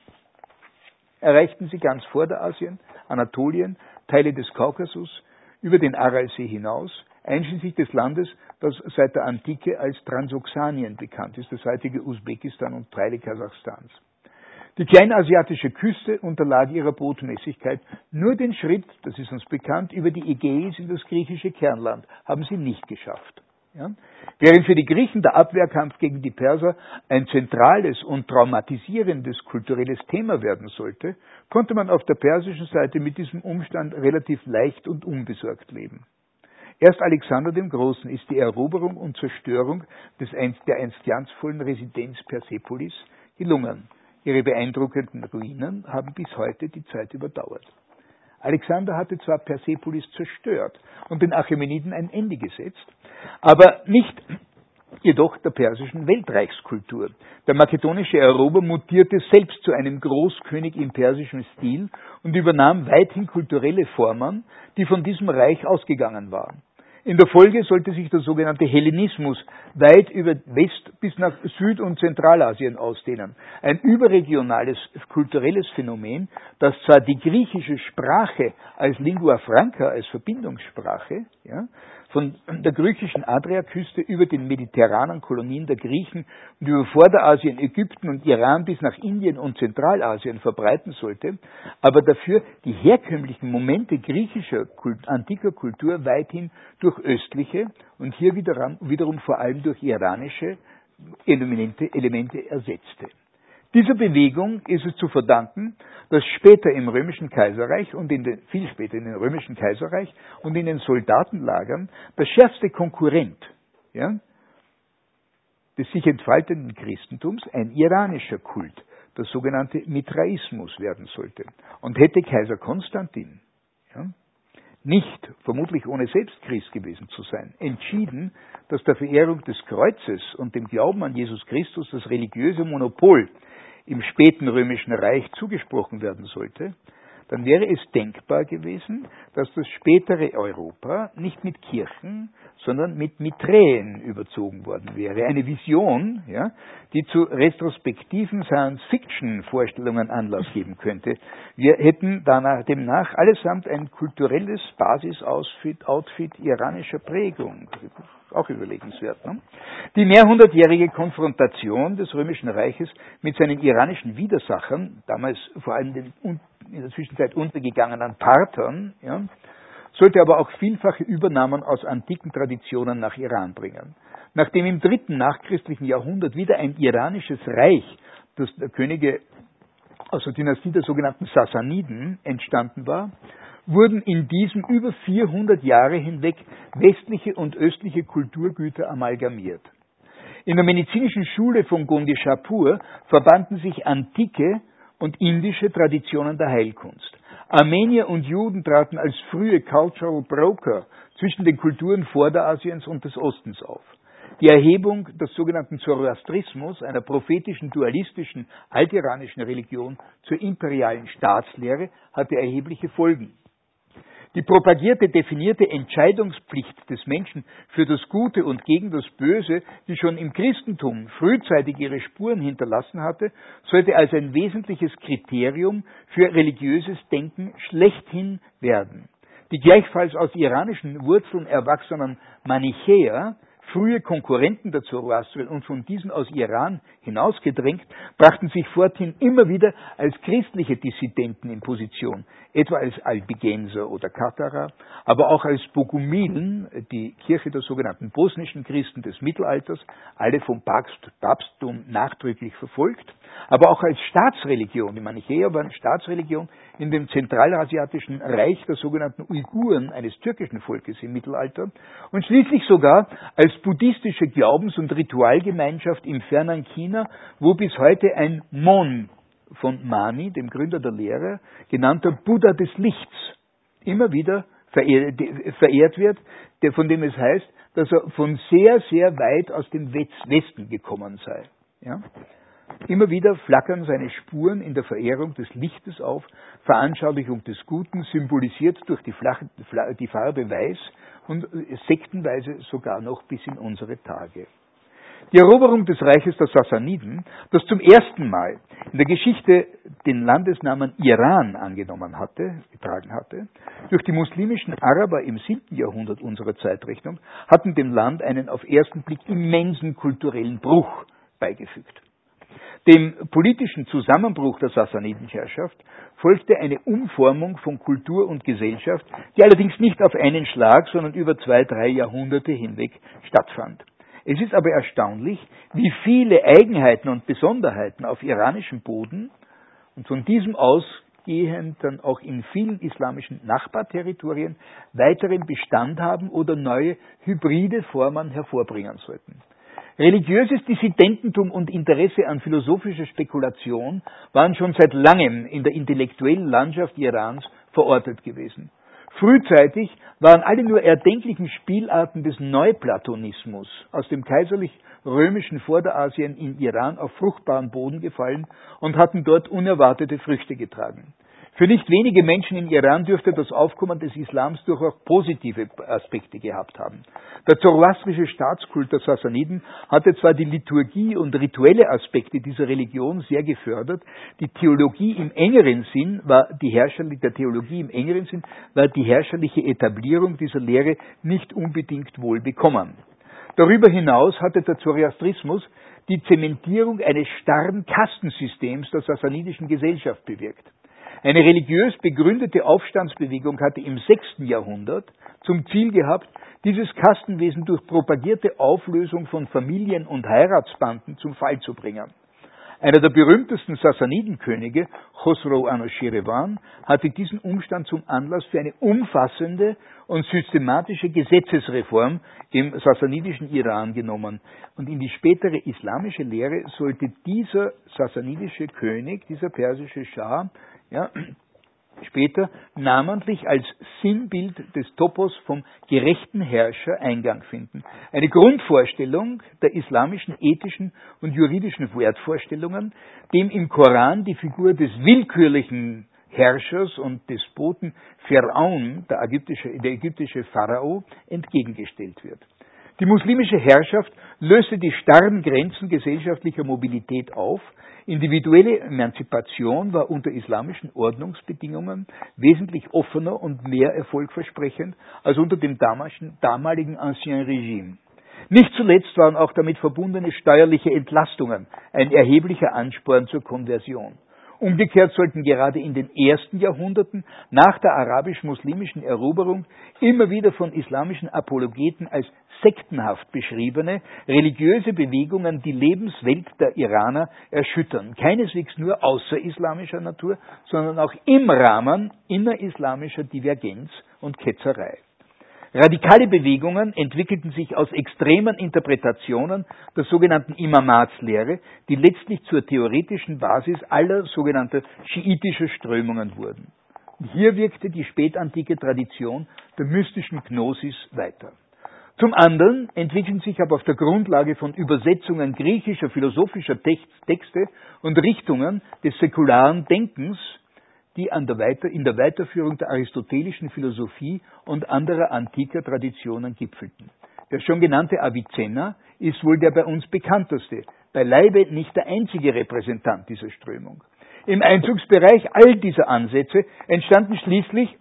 erreichten sie ganz Vorderasien, Anatolien, Teile des Kaukasus, über den Aralsee hinaus, einschließlich des Landes, das seit der Antike als Transoxanien bekannt ist, das heutige Usbekistan und Teile Kasachstans. Die kleinasiatische Küste unterlag ihrer Botmäßigkeit. Nur den Schritt, das ist uns bekannt, über die Ägäis in das griechische Kernland haben sie nicht geschafft. Ja? Während für die Griechen der Abwehrkampf gegen die Perser ein zentrales und traumatisierendes kulturelles Thema werden sollte, konnte man auf der persischen Seite mit diesem Umstand relativ leicht und unbesorgt leben. Erst Alexander dem Großen ist die Eroberung und Zerstörung des einst, der einst glanzvollen Residenz Persepolis gelungen. Ihre beeindruckenden Ruinen haben bis heute die Zeit überdauert. Alexander hatte zwar Persepolis zerstört und den Achämeniden ein Ende gesetzt, aber nicht jedoch der persischen Weltreichskultur. Der makedonische Erober mutierte selbst zu einem Großkönig im persischen Stil und übernahm weithin kulturelle Formen, die von diesem Reich ausgegangen waren. In der Folge sollte sich der sogenannte Hellenismus weit über West- bis nach Süd- und Zentralasien ausdehnen. Ein überregionales kulturelles Phänomen, das zwar die griechische Sprache als Lingua Franca, als Verbindungssprache, ja, von der griechischen Adriaküste über den mediterranen Kolonien der Griechen und über Vorderasien, Ägypten und Iran bis nach Indien und Zentralasien verbreiten sollte, aber dafür die herkömmlichen Momente griechischer Kult, antiker Kultur weithin durch östliche und hier wiederum, wiederum vor allem durch iranische Elemente, Elemente ersetzte. Dieser Bewegung ist es zu verdanken, dass später im Römischen Kaiserreich und in den, viel später in den Römischen Kaiserreich und in den Soldatenlagern der schärfste Konkurrent, ja, des sich entfaltenden Christentums ein iranischer Kult, der sogenannte Mithraismus werden sollte. Und hätte Kaiser Konstantin, ja, nicht, vermutlich ohne selbst Christ gewesen zu sein, entschieden, dass der Verehrung des Kreuzes und dem Glauben an Jesus Christus das religiöse Monopol im späten Römischen Reich zugesprochen werden sollte, dann wäre es denkbar gewesen, dass das spätere Europa nicht mit Kirchen, sondern mit Mithrän überzogen worden wäre. Eine Vision, ja, die zu retrospektiven Science-Fiction-Vorstellungen Anlass geben könnte. Wir hätten danach, demnach allesamt ein kulturelles Basis-Outfit Outfit iranischer Prägung. Auch überlegenswert. Ne? Die mehrhundertjährige Konfrontation des Römischen Reiches mit seinen iranischen Widersachern, damals vor allem den in der Zwischenzeit untergegangenen Parthern, ja, sollte aber auch vielfache Übernahmen aus antiken Traditionen nach Iran bringen. Nachdem im dritten nachchristlichen Jahrhundert wieder ein iranisches Reich, das der Könige aus der Dynastie der sogenannten Sassaniden entstanden war, wurden in diesem über vierhundert Jahre hinweg westliche und östliche Kulturgüter amalgamiert. In der medizinischen Schule von Gondishapur verbanden sich antike und indische Traditionen der Heilkunst. Armenier und Juden traten als frühe Cultural Broker zwischen den Kulturen Vorderasiens und des Ostens auf. Die Erhebung des sogenannten Zoroastrismus, einer prophetischen, dualistischen, altiranischen Religion, zur imperialen Staatslehre, hatte erhebliche Folgen. Die propagierte, definierte Entscheidungspflicht des Menschen für das Gute und gegen das Böse, die schon im Christentum frühzeitig ihre Spuren hinterlassen hatte, sollte als ein wesentliches Kriterium für religiöses Denken schlechthin werden. Die gleichfalls aus iranischen Wurzeln erwachsenen Manichäer, frühe Konkurrenten der Zoroastrier und von diesen aus Iran hinausgedrängt, brachten sich forthin immer wieder als christliche Dissidenten in Position, etwa als Albigenser oder Katharer, aber auch als Bogumilen, die Kirche der sogenannten bosnischen Christen des Mittelalters, alle vom Papst, Papsttum nachdrücklich verfolgt, aber auch als Staatsreligion. Die Manichäer waren Staatsreligion in dem zentralasiatischen Reich der sogenannten Uiguren, eines türkischen Volkes im Mittelalter, und schließlich sogar als buddhistische Glaubens- und Ritualgemeinschaft im fernen China, wo bis heute ein Mon von Mani, dem Gründer der Lehre, genannter Buddha des Lichts, immer wieder verehrt wird, der, von dem es heißt, dass er von sehr, sehr weit aus dem Westen gekommen sei. Ja? Immer wieder flackern seine Spuren in der Verehrung des Lichtes auf, Veranschaulichung des Guten, symbolisiert durch die, flache, die Farbe Weiß und sektenweise sogar noch bis in unsere Tage. Die Eroberung des Reiches der Sassaniden, das zum ersten Mal in der Geschichte den Landesnamen Iran angenommen hatte, getragen hatte, durch die muslimischen Araber im siebten Jahrhundert unserer Zeitrechnung, hatten dem Land einen auf ersten Blick immensen kulturellen Bruch beigefügt. Dem politischen Zusammenbruch der Sassanidenherrschaft folgte eine Umformung von Kultur und Gesellschaft, die allerdings nicht auf einen Schlag, sondern über zwei, drei Jahrhunderte hinweg stattfand. Es ist aber erstaunlich, wie viele Eigenheiten und Besonderheiten auf iranischem Boden und von diesem ausgehend dann auch in vielen islamischen Nachbarterritorien weiteren Bestand haben oder neue hybride Formen hervorbringen sollten. Religiöses Dissidententum und Interesse an philosophischer Spekulation waren schon seit langem in der intellektuellen Landschaft Irans verortet gewesen. Frühzeitig waren alle nur erdenklichen Spielarten des Neuplatonismus aus dem kaiserlich-römischen Vorderasien in Iran auf fruchtbaren Boden gefallen und hatten dort unerwartete Früchte getragen. Für nicht wenige Menschen in Iran dürfte das Aufkommen des Islams durchaus positive Aspekte gehabt haben. Der zoroastrische Staatskult der Sassaniden hatte zwar die Liturgie und rituelle Aspekte dieser Religion sehr gefördert, die Theologie im engeren Sinn war die herrscherliche, der Theologie im engeren Sinn war die herrscherliche Etablierung dieser Lehre nicht unbedingt wohl bekommen. Darüber hinaus hatte der Zoroastrismus die Zementierung eines starren Kastensystems der sassanidischen Gesellschaft bewirkt. Eine religiös begründete Aufstandsbewegung hatte im sechsten Jahrhundert zum Ziel gehabt, dieses Kastenwesen durch propagierte Auflösung von Familien- und Heiratsbanden zum Fall zu bringen. Einer der berühmtesten Sassanidenkönige, Chosrow Anushirvan, hatte diesen Umstand zum Anlass für eine umfassende und systematische Gesetzesreform im sassanidischen Iran genommen. Und in die spätere islamische Lehre sollte dieser sassanidische König, dieser persische Schah, ja, später namentlich als Sinnbild des Topos vom gerechten Herrscher Eingang finden. Eine Grundvorstellung der islamischen ethischen und juridischen Wertvorstellungen, dem im Koran die Figur des willkürlichen Herrschers und Despoten Pharaon, der ägyptische, der ägyptische Pharao, entgegengestellt wird. Die muslimische Herrschaft löste die starren Grenzen gesellschaftlicher Mobilität auf. Individuelle Emanzipation war unter islamischen Ordnungsbedingungen wesentlich offener und mehr erfolgversprechend als unter dem damaligen Ancien Regime. Nicht zuletzt waren auch damit verbundene steuerliche Entlastungen ein erheblicher Ansporn zur Konversion. Umgekehrt sollten gerade in den ersten Jahrhunderten nach der arabisch-muslimischen Eroberung immer wieder von islamischen Apologeten als sektenhaft beschriebene religiöse Bewegungen die Lebenswelt der Iraner erschüttern. Keineswegs nur außerislamischer Natur, sondern auch im Rahmen innerislamischer Divergenz und Ketzerei. Radikale Bewegungen entwickelten sich aus extremen Interpretationen der sogenannten Imamatslehre, die letztlich zur theoretischen Basis aller sogenannter schiitischer Strömungen wurden. Hier wirkte die spätantike Tradition der mystischen Gnosis weiter. Zum anderen entwickeln sich aber auf der Grundlage von Übersetzungen griechischer philosophischer Texte und Richtungen des säkularen Denkens, die an der Weiter-, in der Weiterführung der aristotelischen Philosophie und anderer antiker Traditionen gipfelten. Der schon genannte Avicenna ist wohl der bei uns bekannteste, beileibe nicht der einzige Repräsentant dieser Strömung. Im Einzugsbereich all dieser Ansätze entstanden schließlich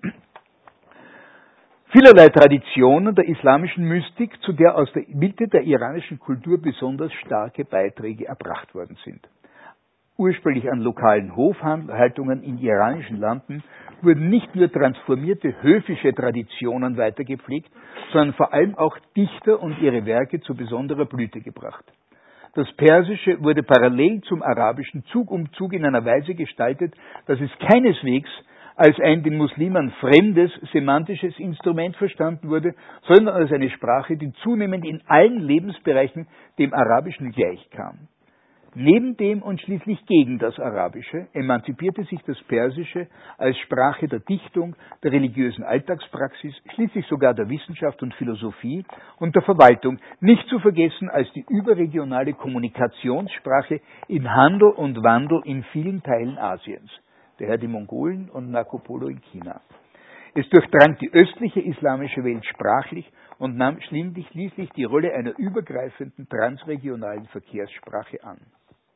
vielerlei Traditionen der islamischen Mystik, zu der aus der Mitte der iranischen Kultur besonders starke Beiträge erbracht worden sind. Ursprünglich an lokalen Hofhaltungen in iranischen Landen wurden nicht nur transformierte höfische Traditionen weitergepflegt, sondern vor allem auch Dichter und ihre Werke zu besonderer Blüte gebracht. Das Persische wurde parallel zum Arabischen Zug um Zug in einer Weise gestaltet, dass es keineswegs als ein den Muslimen fremdes semantisches Instrument verstanden wurde, sondern als eine Sprache, die zunehmend in allen Lebensbereichen dem Arabischen gleichkam. Neben dem und schließlich gegen das Arabische emanzipierte sich das Persische als Sprache der Dichtung, der religiösen Alltagspraxis, schließlich sogar der Wissenschaft und Philosophie und der Verwaltung, nicht zu vergessen als die überregionale Kommunikationssprache in Handel und Wandel in vielen Teilen Asiens, daher die Mongolen und Marco Polo in China. Es durchdrang die östliche islamische Welt sprachlich und nahm schließlich die Rolle einer übergreifenden transregionalen Verkehrssprache an.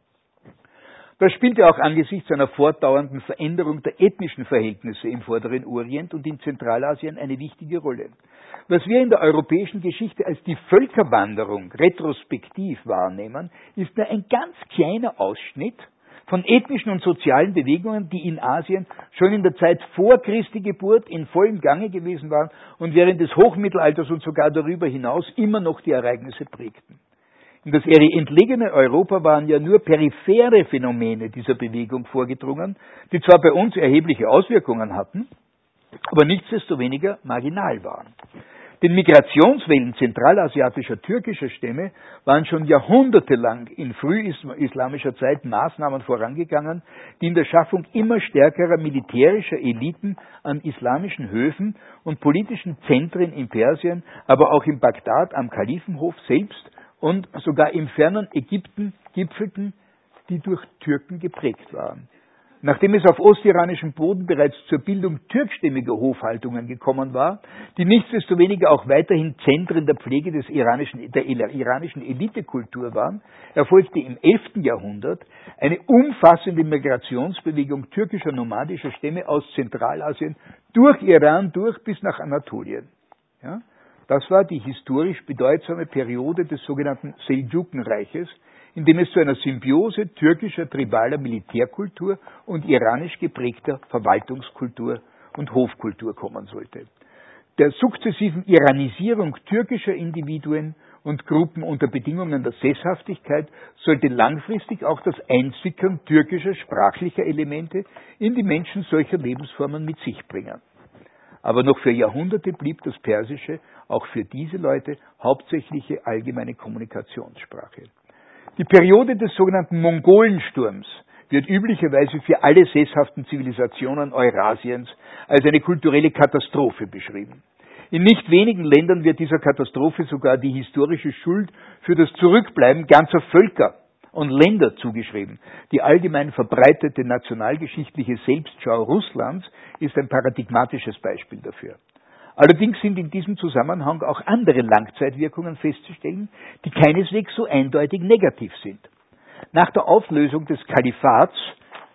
Das spielte auch angesichts einer fortdauernden Veränderung der ethnischen Verhältnisse im Vorderen Orient und in Zentralasien eine wichtige Rolle. Was wir in der europäischen Geschichte als die Völkerwanderung retrospektiv wahrnehmen, ist nur ein ganz kleiner Ausschnitt von ethnischen und sozialen Bewegungen, die in Asien schon in der Zeit vor Christi Geburt in vollem Gange gewesen waren und während des Hochmittelalters und sogar darüber hinaus immer noch die Ereignisse prägten. In das eher entlegene Europa waren ja nur periphere Phänomene dieser Bewegung vorgedrungen, die zwar bei uns erhebliche Auswirkungen hatten, aber nichtsdestoweniger marginal waren. Den Migrationswellen zentralasiatischer türkischer Stämme waren schon jahrhundertelang in frühislamischer Zeit Maßnahmen vorangegangen, die in der Schaffung immer stärkerer militärischer Eliten an islamischen Höfen und politischen Zentren in Persien, aber auch in Bagdad am Kalifenhof selbst und sogar im fernen Ägypten gipfelten, die durch Türken geprägt waren. Nachdem es auf ostiranischem Boden bereits zur Bildung türkstämmiger Hofhaltungen gekommen war, die nichtsdestoweniger auch weiterhin Zentren der Pflege des iranischen, der iranischen Elitekultur waren, erfolgte im elften Jahrhundert eine umfassende Migrationsbewegung türkischer nomadischer Stämme aus Zentralasien durch Iran durch bis nach Anatolien. Ja? Das war die historisch bedeutsame Periode des sogenannten Seldschukenreiches, in dem es zu einer Symbiose türkischer tribaler Militärkultur und iranisch geprägter Verwaltungskultur und Hofkultur kommen sollte. Der sukzessiven Iranisierung türkischer Individuen und Gruppen unter Bedingungen der Sesshaftigkeit sollte langfristig auch das Einsickern türkischer sprachlicher Elemente in die Menschen solcher Lebensformen mit sich bringen. Aber noch für Jahrhunderte blieb das Persische auch für diese Leute hauptsächliche allgemeine Kommunikationssprache. Die Periode des sogenannten Mongolensturms wird üblicherweise für alle sesshaften Zivilisationen Eurasiens als eine kulturelle Katastrophe beschrieben. In nicht wenigen Ländern wird dieser Katastrophe sogar die historische Schuld für das Zurückbleiben ganzer Völker und Länder zugeschrieben. Die allgemein verbreitete nationalgeschichtliche Selbstschau Russlands ist ein paradigmatisches Beispiel dafür. Allerdings sind in diesem Zusammenhang auch andere Langzeitwirkungen festzustellen, die keineswegs so eindeutig negativ sind. Nach der Auflösung des Kalifats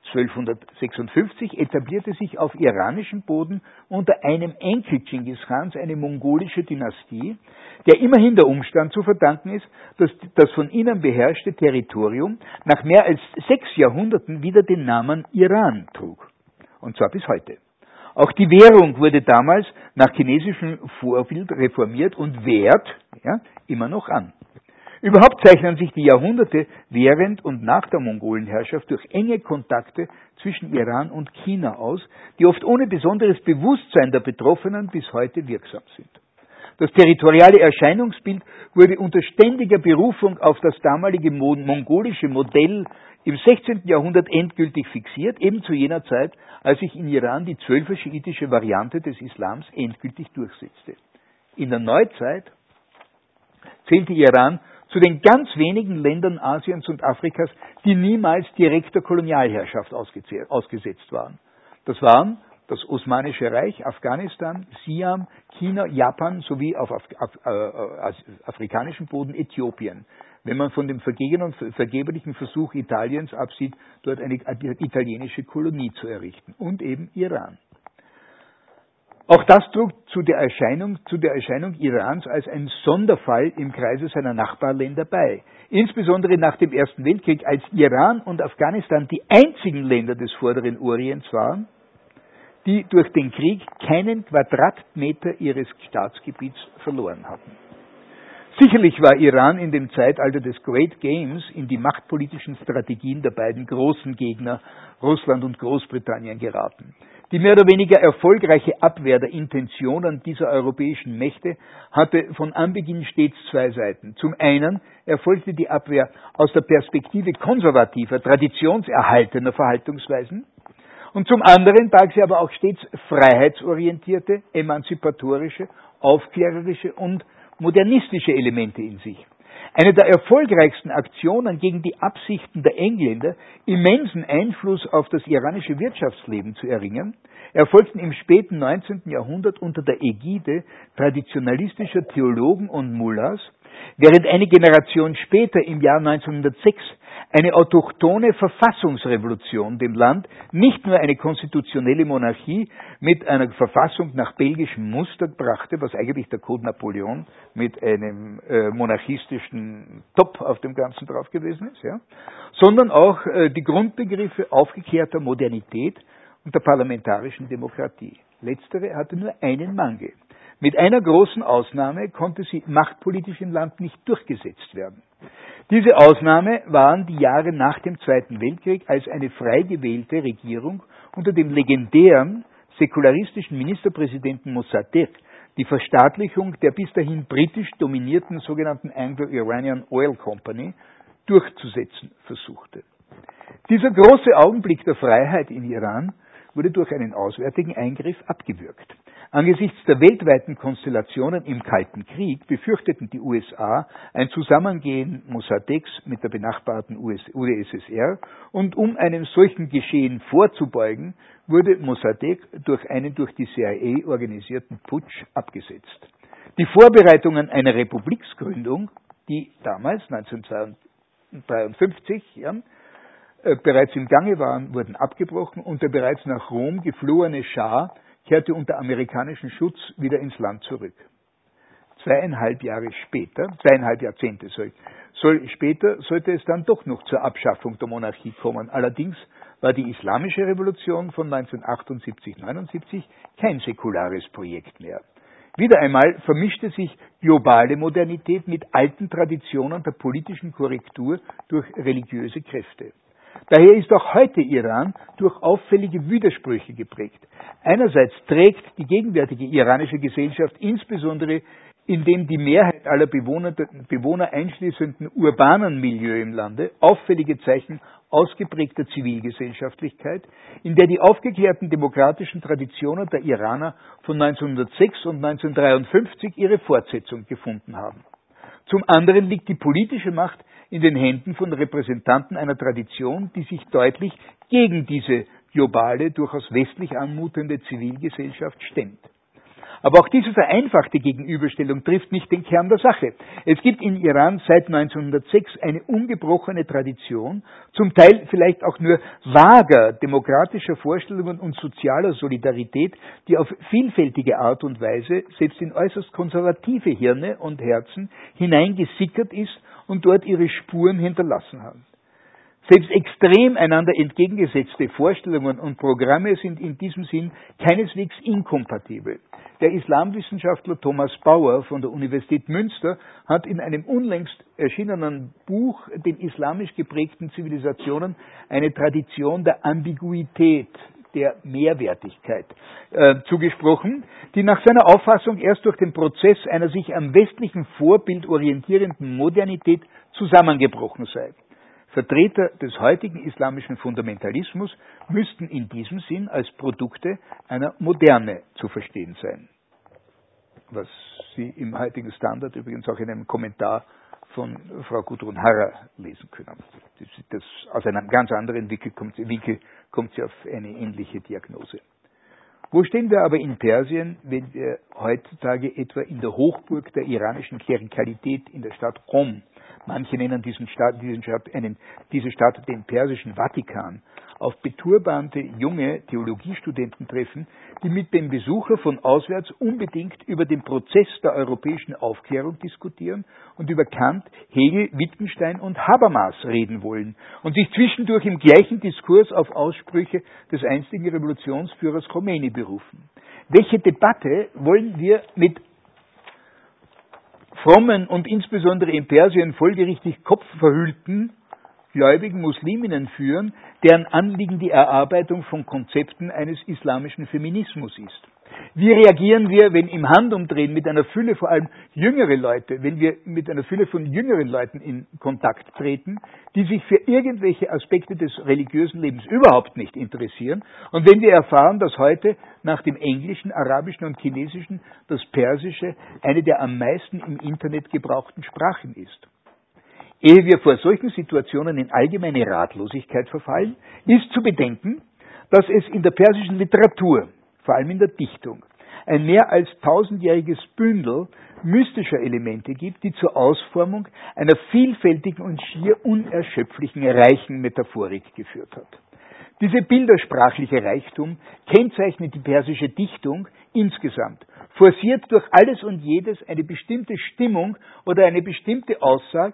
zwölfhundertsechsundfünfzig etablierte sich auf iranischem Boden unter einem Enkel Dschingis Khans eine mongolische Dynastie, der immerhin der Umstand zu verdanken ist, dass das von ihnen beherrschte Territorium nach mehr als sechs Jahrhunderten wieder den Namen Iran trug. Und zwar bis heute. Auch die Währung wurde damals nach chinesischem Vorbild reformiert und währt ja, immer noch an. Überhaupt zeichnen sich die Jahrhunderte während und nach der Mongolenherrschaft durch enge Kontakte zwischen Iran und China aus, die oft ohne besonderes Bewusstsein der Betroffenen bis heute wirksam sind. Das territoriale Erscheinungsbild wurde unter ständiger Berufung auf das damalige mongolische Modell im sechzehnten Jahrhundert endgültig fixiert, eben zu jener Zeit, als sich in Iran die zwölfer-schiitische Variante des Islams endgültig durchsetzte. In der Neuzeit zählte Iran zu den ganz wenigen Ländern Asiens und Afrikas, die niemals direkter Kolonialherrschaft ausgesetzt waren. Das waren das Osmanische Reich, Afghanistan, Siam, China, Japan sowie auf Af Af Af afrikanischem Boden Äthiopien. Wenn man von dem vergeblichen Versuch Italiens absieht, dort eine italienische Kolonie zu errichten. Und eben Iran. Auch das trug zu der Erscheinung, zu der Erscheinung Irans als ein Sonderfall im Kreise seiner Nachbarländer bei. Insbesondere nach dem Ersten Weltkrieg, als Iran und Afghanistan die einzigen Länder des Vorderen Orients waren, die durch den Krieg keinen Quadratmeter ihres Staatsgebiets verloren hatten. Sicherlich war Iran in dem Zeitalter des Great Games in die machtpolitischen Strategien der beiden großen Gegner Russland und Großbritannien geraten. Die mehr oder weniger erfolgreiche Abwehr der Intentionen dieser europäischen Mächte hatte von Anbeginn stets zwei Seiten. Zum einen erfolgte die Abwehr aus der Perspektive konservativer, traditionserhaltener Verhaltensweisen und zum anderen barg sie aber auch stets freiheitsorientierte, emanzipatorische, aufklärerische und modernistische Elemente in sich. Eine der erfolgreichsten Aktionen gegen die Absichten der Engländer, immensen Einfluss auf das iranische Wirtschaftsleben zu erringen, erfolgten im späten neunzehnten Jahrhundert unter der Ägide traditionalistischer Theologen und Mullahs, während eine Generation später im Jahr neunzehnhundertsechs eine autochthone Verfassungsrevolution dem Land nicht nur eine konstitutionelle Monarchie mit einer Verfassung nach belgischem Muster brachte, was eigentlich der Code Napoleon mit einem äh, monarchistischen Top auf dem Ganzen drauf gewesen ist, ja, sondern auch äh, die Grundbegriffe aufgeklärter Modernität und der parlamentarischen Demokratie. Letztere hatte nur einen Mangel. Mit einer großen Ausnahme konnte sie machtpolitisch im Land nicht durchgesetzt werden. Diese Ausnahme waren die Jahre nach dem Zweiten Weltkrieg, als eine frei gewählte Regierung unter dem legendären säkularistischen Ministerpräsidenten Mossadegh die Verstaatlichung der bis dahin britisch dominierten sogenannten Anglo-Iranian Oil Company durchzusetzen versuchte. Dieser große Augenblick der Freiheit in Iran wurde durch einen auswärtigen Eingriff abgewürgt. Angesichts der weltweiten Konstellationen im Kalten Krieg befürchteten die U S A ein Zusammengehen Mossadeghs mit der benachbarten U d S S R und um einem solchen Geschehen vorzubeugen, wurde Mossadegh durch einen durch die C I A organisierten Putsch abgesetzt. Die Vorbereitungen einer Republiksgründung, die damals neunzehnhundertdreiundfünfzig ja, äh, bereits im Gange waren, wurden abgebrochen und der bereits nach Rom geflohene Schah kehrte unter amerikanischem Schutz wieder ins Land zurück. Zweieinhalb Jahre später, zweieinhalb Jahrzehnte soll, soll, später sollte es dann doch noch zur Abschaffung der Monarchie kommen. Allerdings war die Islamische Revolution von neunzehnhundertachtundsiebzig neunundsiebzig kein säkulares Projekt mehr. Wieder einmal vermischte sich globale Modernität mit alten Traditionen der politischen Korrektur durch religiöse Kräfte. Daher ist auch heute Iran durch auffällige Widersprüche geprägt. Einerseits trägt die gegenwärtige iranische Gesellschaft insbesondere in dem die Mehrheit aller Bewohner, Bewohner einschließenden urbanen Milieu im Lande auffällige Zeichen ausgeprägter Zivilgesellschaftlichkeit, in der die aufgeklärten demokratischen Traditionen der Iraner von neunzehnhundertsechs und neunzehnhundertdreiundfünfzig ihre Fortsetzung gefunden haben. Zum anderen liegt die politische Macht in den Händen von Repräsentanten einer Tradition, die sich deutlich gegen diese globale, durchaus westlich anmutende Zivilgesellschaft stemmt. Aber auch diese vereinfachte Gegenüberstellung trifft nicht den Kern der Sache. Es gibt in Iran seit neunzehnhundertsechs eine ungebrochene Tradition, zum Teil vielleicht auch nur vager demokratischer Vorstellungen und sozialer Solidarität, die auf vielfältige Art und Weise, selbst in äußerst konservative Hirne und Herzen, hineingesickert ist und dort ihre Spuren hinterlassen hat. Selbst extrem einander entgegengesetzte Vorstellungen und Programme sind in diesem Sinn keineswegs inkompatibel. Der Islamwissenschaftler Thomas Bauer von der Universität Münster hat in einem unlängst erschienenen Buch den islamisch geprägten Zivilisationen eine Tradition der Ambiguität, der Mehrwertigkeit äh, zugesprochen, die nach seiner Auffassung erst durch den Prozess einer sich am westlichen Vorbild orientierenden Modernität zusammengebrochen sei. Vertreter des heutigen islamischen Fundamentalismus müssten in diesem Sinn als Produkte einer Moderne zu verstehen sein. Was Sie im heutigen Standard übrigens auch in einem Kommentar von Frau Gudrun Harrer lesen können. Das, das, aus einem ganz anderen Winkel kommt, Winkel kommt sie auf eine ähnliche Diagnose. Wo stehen wir aber in Persien, wenn wir heutzutage etwa in der Hochburg der iranischen Klerikalität in der Stadt Qom, manche nennen diesen Stadt, diesen Stadt, einen, diese Stadt den persischen Vatikan, auf beturbante junge Theologiestudenten treffen, die mit dem Besucher von auswärts unbedingt über den Prozess der europäischen Aufklärung diskutieren und über Kant, Hegel, Wittgenstein und Habermas reden wollen und sich zwischendurch im gleichen Diskurs auf Aussprüche des einstigen Revolutionsführers Khomeini berufen. Welche Debatte wollen wir mit frommen und insbesondere in Persien folgerichtig kopfverhüllten gläubigen Musliminnen führen, deren Anliegen die Erarbeitung von Konzepten eines islamischen Feminismus ist? Wie reagieren wir, wenn im Handumdrehen mit einer Fülle, vor allem jüngere Leute, wenn wir mit einer Fülle von jüngeren Leuten in Kontakt treten, die sich für irgendwelche Aspekte des religiösen Lebens überhaupt nicht interessieren, und wenn wir erfahren, dass heute nach dem Englischen, Arabischen und Chinesischen das Persische eine der am meisten im Internet gebrauchten Sprachen ist? Ehe wir vor solchen Situationen in allgemeine Ratlosigkeit verfallen, ist zu bedenken, dass es in der persischen Literatur, vor allem in der Dichtung, ein mehr als tausendjähriges Bündel mystischer Elemente gibt, die zur Ausformung einer vielfältigen und schier unerschöpflichen, reichen Metaphorik geführt hat. Diese bildersprachliche Reichtum kennzeichnet die persische Dichtung insgesamt, forciert durch alles und jedes eine bestimmte Stimmung oder eine bestimmte Aussage,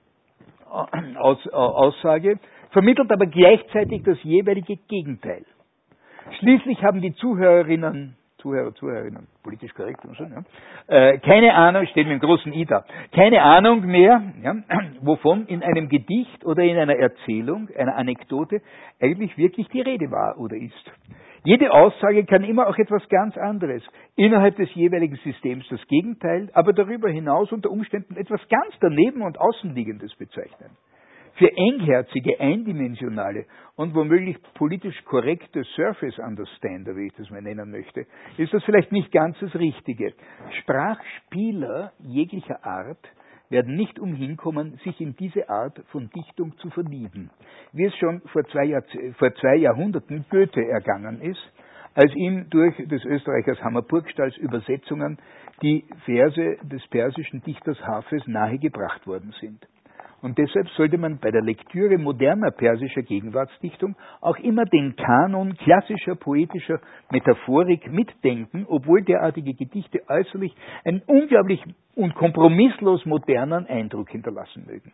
Aus, Aussage, vermittelt aber gleichzeitig das jeweilige Gegenteil. Schließlich haben die Zuhörerinnen, Zuhörer, Zuhörerinnen, politisch korrekt und so, ja, äh, keine Ahnung, steht mit dem großen I da, keine Ahnung mehr, ja, wovon in einem Gedicht oder in einer Erzählung, einer Anekdote eigentlich wirklich die Rede war oder ist. Jede Aussage kann immer auch etwas ganz anderes, innerhalb des jeweiligen Systems das Gegenteil, aber darüber hinaus unter Umständen etwas ganz daneben und Außenliegendes bezeichnen. Für engherzige, eindimensionale und womöglich politisch korrekte Surface Understander, wie ich das mal nennen möchte, ist das vielleicht nicht ganz das Richtige. Sprachspieler jeglicher Art werden nicht umhinkommen, sich in diese Art von Dichtung zu verlieben, wie es schon vor zwei, Jahr, vor zwei Jahrhunderten Goethe ergangen ist, als ihm durch des Österreichers Hammer Burgstalls Übersetzungen die Verse des persischen Dichters Hafez nahegebracht worden sind. Und deshalb sollte man bei der Lektüre moderner persischer Gegenwartsdichtung auch immer den Kanon klassischer poetischer Metaphorik mitdenken, obwohl derartige Gedichte äußerlich einen unglaublich und kompromisslos modernen Eindruck hinterlassen mögen.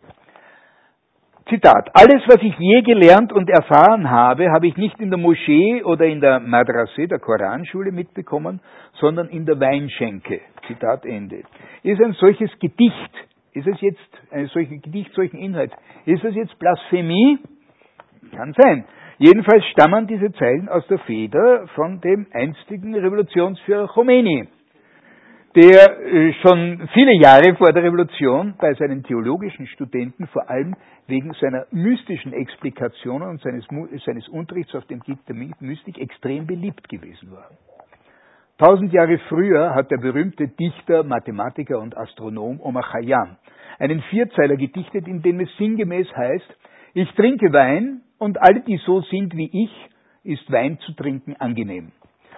Zitat: Alles, was ich je gelernt und erfahren habe, habe ich nicht in der Moschee oder in der Madrase, der Koranschule, mitbekommen, sondern in der Weinschenke. Zitat Ende. Ist ein solches Gedicht, ist es jetzt, ein solches Gedicht, solchen Inhalt, ist es jetzt Blasphemie? Kann sein. Jedenfalls stammen diese Zeilen aus der Feder von dem einstigen Revolutionsführer Khomeini, der schon viele Jahre vor der Revolution bei seinen theologischen Studenten vor allem wegen seiner mystischen Explikationen und seines, seines Unterrichts auf dem Gebiet der Mystik extrem beliebt gewesen war. Tausend Jahre früher hat der berühmte Dichter, Mathematiker und Astronom Omar Khayyam einen Vierzeiler gedichtet, in dem es sinngemäß heißt: Ich trinke Wein und alle, die so sind wie ich, ist Wein zu trinken angenehm.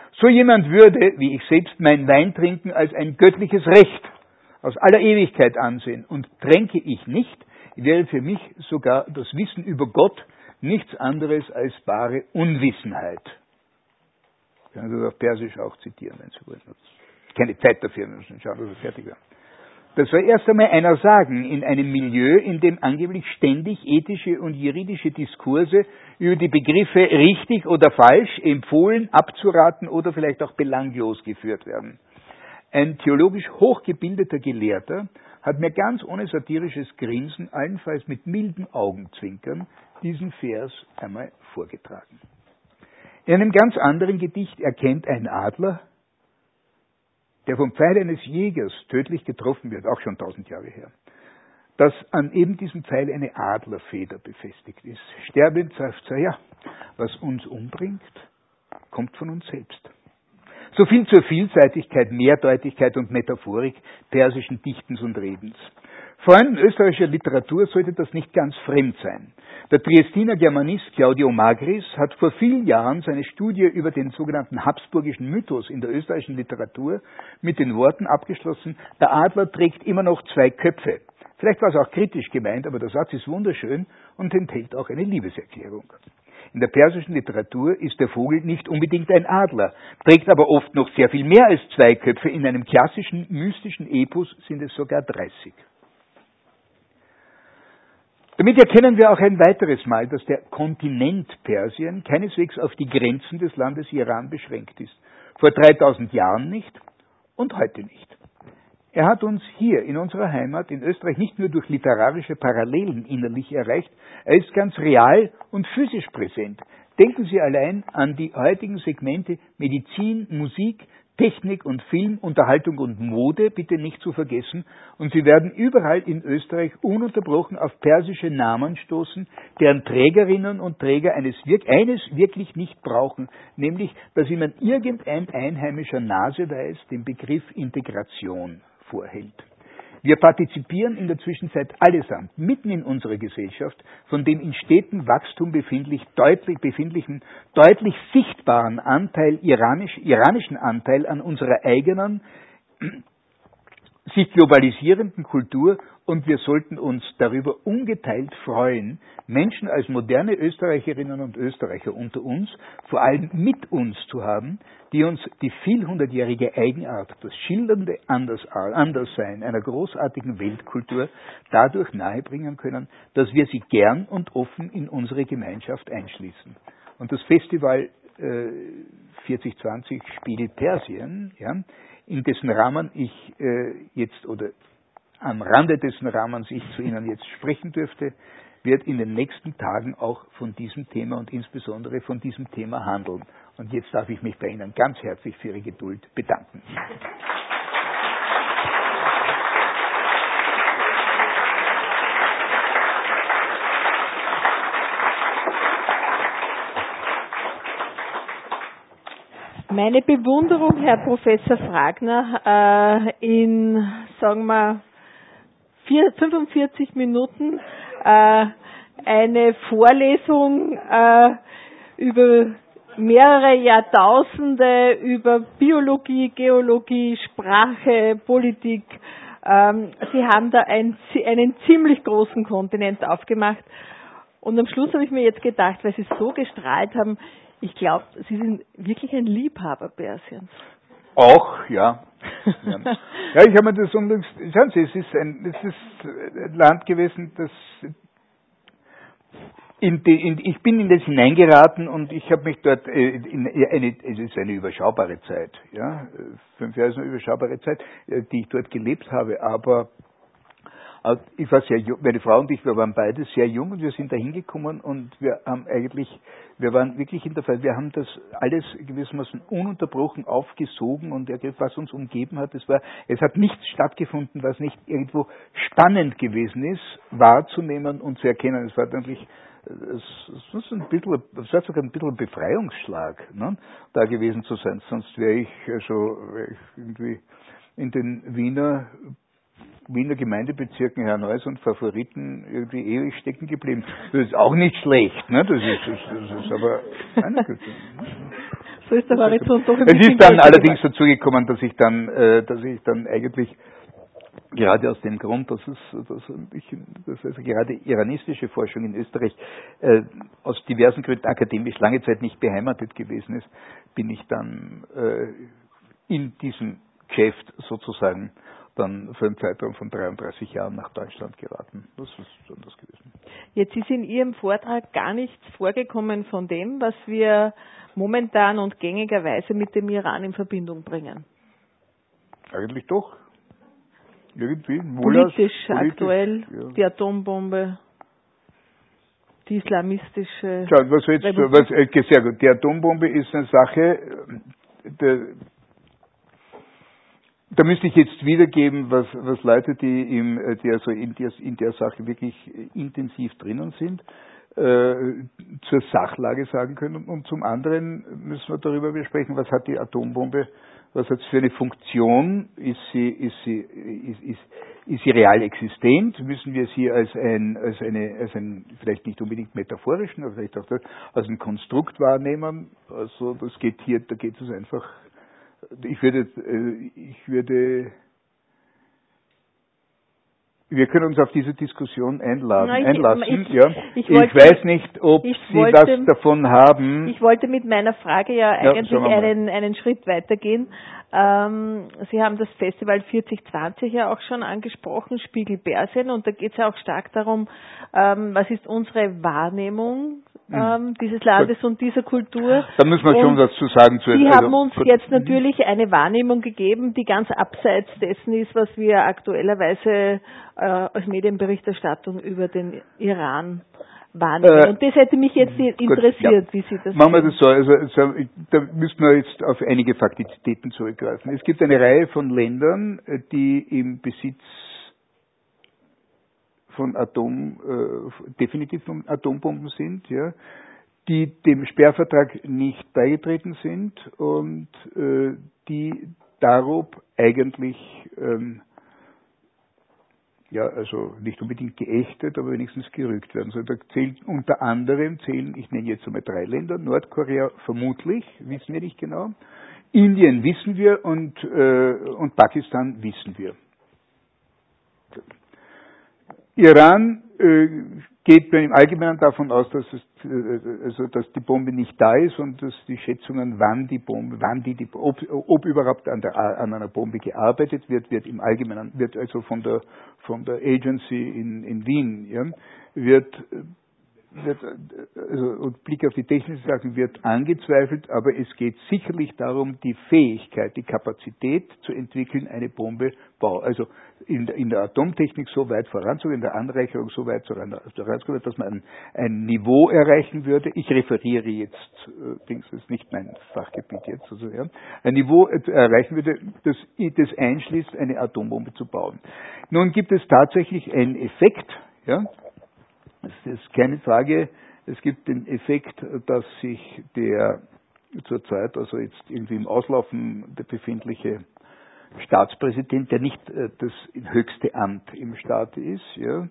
So jemand würde, wie ich selbst, mein Wein trinken als ein göttliches Recht aus aller Ewigkeit ansehen. Und tränke ich nicht, wäre für mich sogar das Wissen über Gott nichts anderes als bare Unwissenheit. Ich kann das auf Persisch auch zitieren, wenn Sie wollen. Keine Zeit dafür, wir müssen schauen, dass wir fertig werden. Das soll erst einmal einer sagen, in einem Milieu, in dem angeblich ständig ethische und juridische Diskurse über die Begriffe richtig oder falsch, empfohlen, abzuraten oder vielleicht auch belanglos geführt werden. Ein theologisch hochgebildeter Gelehrter hat mir ganz ohne satirisches Grinsen, allenfalls mit milden Augenzwinkern, diesen Vers einmal vorgetragen. In einem ganz anderen Gedicht erkennt ein Adler, der vom Pfeil eines Jägers tödlich getroffen wird, auch schon tausend Jahre her, dass an eben diesem Pfeil eine Adlerfeder befestigt ist. Sterbend sagt er, ja, was uns umbringt, kommt von uns selbst. So viel zur Vielseitigkeit, Mehrdeutigkeit und Metaphorik persischen Dichtens und Redens. Freunden österreichischer Literatur sollte das nicht ganz fremd sein. Der Triestiner Germanist Claudio Magris hat vor vielen Jahren seine Studie über den sogenannten habsburgischen Mythos in der österreichischen Literatur mit den Worten abgeschlossen, der Adler trägt immer noch zwei Köpfe. Vielleicht war es auch kritisch gemeint, aber der Satz ist wunderschön und enthält auch eine Liebeserklärung. In der persischen Literatur ist der Vogel nicht unbedingt ein Adler, trägt aber oft noch sehr viel mehr als zwei Köpfe. In einem klassischen, mystischen Epos sind es sogar dreißig. Damit erkennen wir auch ein weiteres Mal, dass der Kontinent Persien keineswegs auf die Grenzen des Landes Iran beschränkt ist. Vor dreitausend Jahren nicht und heute nicht. Er hat uns hier in unserer Heimat in Österreich nicht nur durch literarische Parallelen innerlich erreicht, er ist ganz real und physisch präsent. Denken Sie allein an die heutigen Segmente Medizin, Musik, Technik und Film, Unterhaltung und Mode, bitte nicht zu vergessen, und Sie werden überall in Österreich ununterbrochen auf persische Namen stoßen, deren Trägerinnen und Träger eines, eines wirklich nicht brauchen, nämlich, dass ihnen irgendein einheimischer Naseweis den Begriff Integration vorhält. Wir partizipieren in der Zwischenzeit allesamt, mitten in unserer Gesellschaft, von dem in stetem Wachstum befindlich, deutlich befindlichen, deutlich sichtbaren Anteil, iranisch, iranischen Anteil an unserer eigenen, sich globalisierenden Kultur, und wir sollten uns darüber ungeteilt freuen, Menschen als moderne Österreicherinnen und Österreicher unter uns, vor allem mit uns zu haben, die uns die vielhundertjährige Eigenart, das schildernde Anders, Anderssein einer großartigen Weltkultur dadurch nahebringen können, dass wir sie gern und offen in unsere Gemeinschaft einschließen. Und das Festival äh, vierzig zwanzig Spiel Persien, ja, in dessen Rahmen ich äh, jetzt oder am Rande dessen Rahmens ich zu Ihnen jetzt sprechen dürfte, wird in den nächsten Tagen auch von diesem Thema und insbesondere von diesem Thema handeln. Und jetzt darf ich mich bei Ihnen ganz herzlich für Ihre Geduld bedanken. Meine Bewunderung, Herr Professor Fragner, äh, in, sagen wir, vier, fünfundvierzig Minuten äh, eine Vorlesung äh, über mehrere Jahrtausende, über Biologie, Geologie, Sprache, Politik. Ähm, Sie haben da ein, einen ziemlich großen Kontinent aufgemacht. Und am Schluss habe ich mir jetzt gedacht, weil Sie so gestrahlt haben, ich glaube, Sie sind wirklich ein Liebhaber Persiens. Auch, ja. Ja, ja, ich habe mir das unlängst, schauen Sie, es ist ein, es ist ein Land gewesen, das, in die, in, ich bin in das hineingeraten und ich habe mich dort, in eine, es ist eine überschaubare Zeit, ja, fünf Jahre ist eine überschaubare Zeit, die ich dort gelebt habe, aber ich war sehr jung, meine Frau und ich, wir waren beide sehr jung und wir sind da hingekommen und wir haben eigentlich, wir waren wirklich in der Fall, wir haben das alles gewissermaßen ununterbrochen aufgesogen und was uns umgeben hat, es war, es hat nichts stattgefunden, was nicht irgendwo spannend gewesen ist, wahrzunehmen und zu erkennen. Es war natürlich, es ist ein bisschen, es war sogar ein bisschen ein Befreiungsschlag, ne, da gewesen zu sein, sonst wäre ich also wär ich irgendwie in den Wiener Wiener Gemeindebezirken Herrnhäus und Favoriten irgendwie ewig stecken geblieben. Das ist auch nicht schlecht, ne? Das ist, das ist, das ist aber meine Güte. So ist der Horizont doch ein Es bisschen ist dann größer allerdings geworden. dazu gekommen, dass ich dann, äh, dass ich dann eigentlich gerade aus dem Grund, dass es, dass ich, dass also gerade iranistische Forschung in Österreich äh, aus diversen Gründen akademisch lange Zeit nicht beheimatet gewesen ist, bin ich dann äh, in diesem Geschäft sozusagen dann für einen Zeitraum von dreiunddreißig Jahren nach Deutschland geraten. Das ist schon das gewesen. Jetzt ist in Ihrem Vortrag gar nichts vorgekommen von dem, was wir momentan und gängigerweise mit dem Iran in Verbindung bringen. Eigentlich doch. Irgendwie. Mullahs, Politisch, politisch aktuell, ja. die Atombombe, die islamistische Schau, was jetzt, was, äh, sehr gut. Die Atombombe ist eine Sache, äh, der, da müsste ich jetzt wiedergeben, was, was Leute, die, im, die also in der, in der Sache wirklich intensiv drinnen sind, äh, zur Sachlage sagen können. Und zum anderen müssen wir darüber besprechen, was hat die Atombombe, was hat sie für eine Funktion, ist sie, ist sie, ist, ist, ist sie real existent, müssen wir sie als ein, als eine, als ein, vielleicht nicht unbedingt metaphorischen, aber vielleicht auch als ein Konstrukt wahrnehmen. Also das geht hier, da geht es einfach, ich würde, ich würde, wir können uns auf diese Diskussion einladen, Na, ich, einlassen. Ich, ja. ich, ich wollte, weiß nicht, ob ich Sie wollte, was davon haben. Ich wollte mit meiner Frage ja Ja, eigentlich sagen wir mal. einen, einen Schritt weitergehen. Ähm, Sie haben das Festival vierzig zwanzig ja auch schon angesprochen, Spiegel Persien, und da geht es ja auch stark darum, ähm, was ist unsere Wahrnehmung ähm, dieses Landes Gut. und dieser Kultur. Da müssen wir und schon was zu sagen. Zu, Sie also, haben uns gut. jetzt natürlich eine Wahrnehmung gegeben, die ganz abseits dessen ist, was wir aktuellerweise äh, als Medienberichterstattung über den Iran wahrnehmen. Äh, und das hätte mich jetzt interessiert, gut, ja. wie Sie das Machen wir sehen. das so. Also, also, da müssen wir jetzt auf einige Faktizitäten zurückgreifen. Es gibt eine Reihe von Ländern, die im Besitz von Atom, äh, definitiv von Atombomben sind, ja, die dem Sperrvertrag nicht beigetreten sind und äh, die darob eigentlich ähm, ja, also nicht unbedingt geächtet, aber wenigstens gerügt werden. Also da zählt unter anderem zählen, ich nenne jetzt einmal drei Länder, Nordkorea vermutlich, wissen wir nicht genau, Indien wissen wir und, äh, und Pakistan wissen wir. Iran äh, geht im Allgemeinen davon aus, dass, es, äh, also, dass die Bombe nicht da ist und dass die Schätzungen, wann die Bombe, wann die, die ob, ob überhaupt an, der, an einer Bombe gearbeitet wird, wird im Allgemeinen, wird also von der von der Agency in, in Wien, ja, wird wird, also, und Blick auf die technischen Sachen wird angezweifelt, aber es geht sicherlich darum, die Fähigkeit, die Kapazität zu entwickeln, eine Bombe bauen. Also in, in der Atomtechnik so weit voranzugehen, in der Anreicherung so weit voranzugehen, dass man ein, ein Niveau erreichen würde. Ich referiere jetzt, äh, das ist nicht mein Fachgebiet jetzt, also, ja, ein Niveau erreichen würde, das, das einschließt, eine Atombombe zu bauen. Nun gibt es tatsächlich einen Effekt, ja. Es ist keine Frage, es gibt den Effekt, dass sich der zurzeit, also jetzt irgendwie im Auslaufen der befindliche Staatspräsident, der nicht äh, das höchste Amt im Staat ist, ja,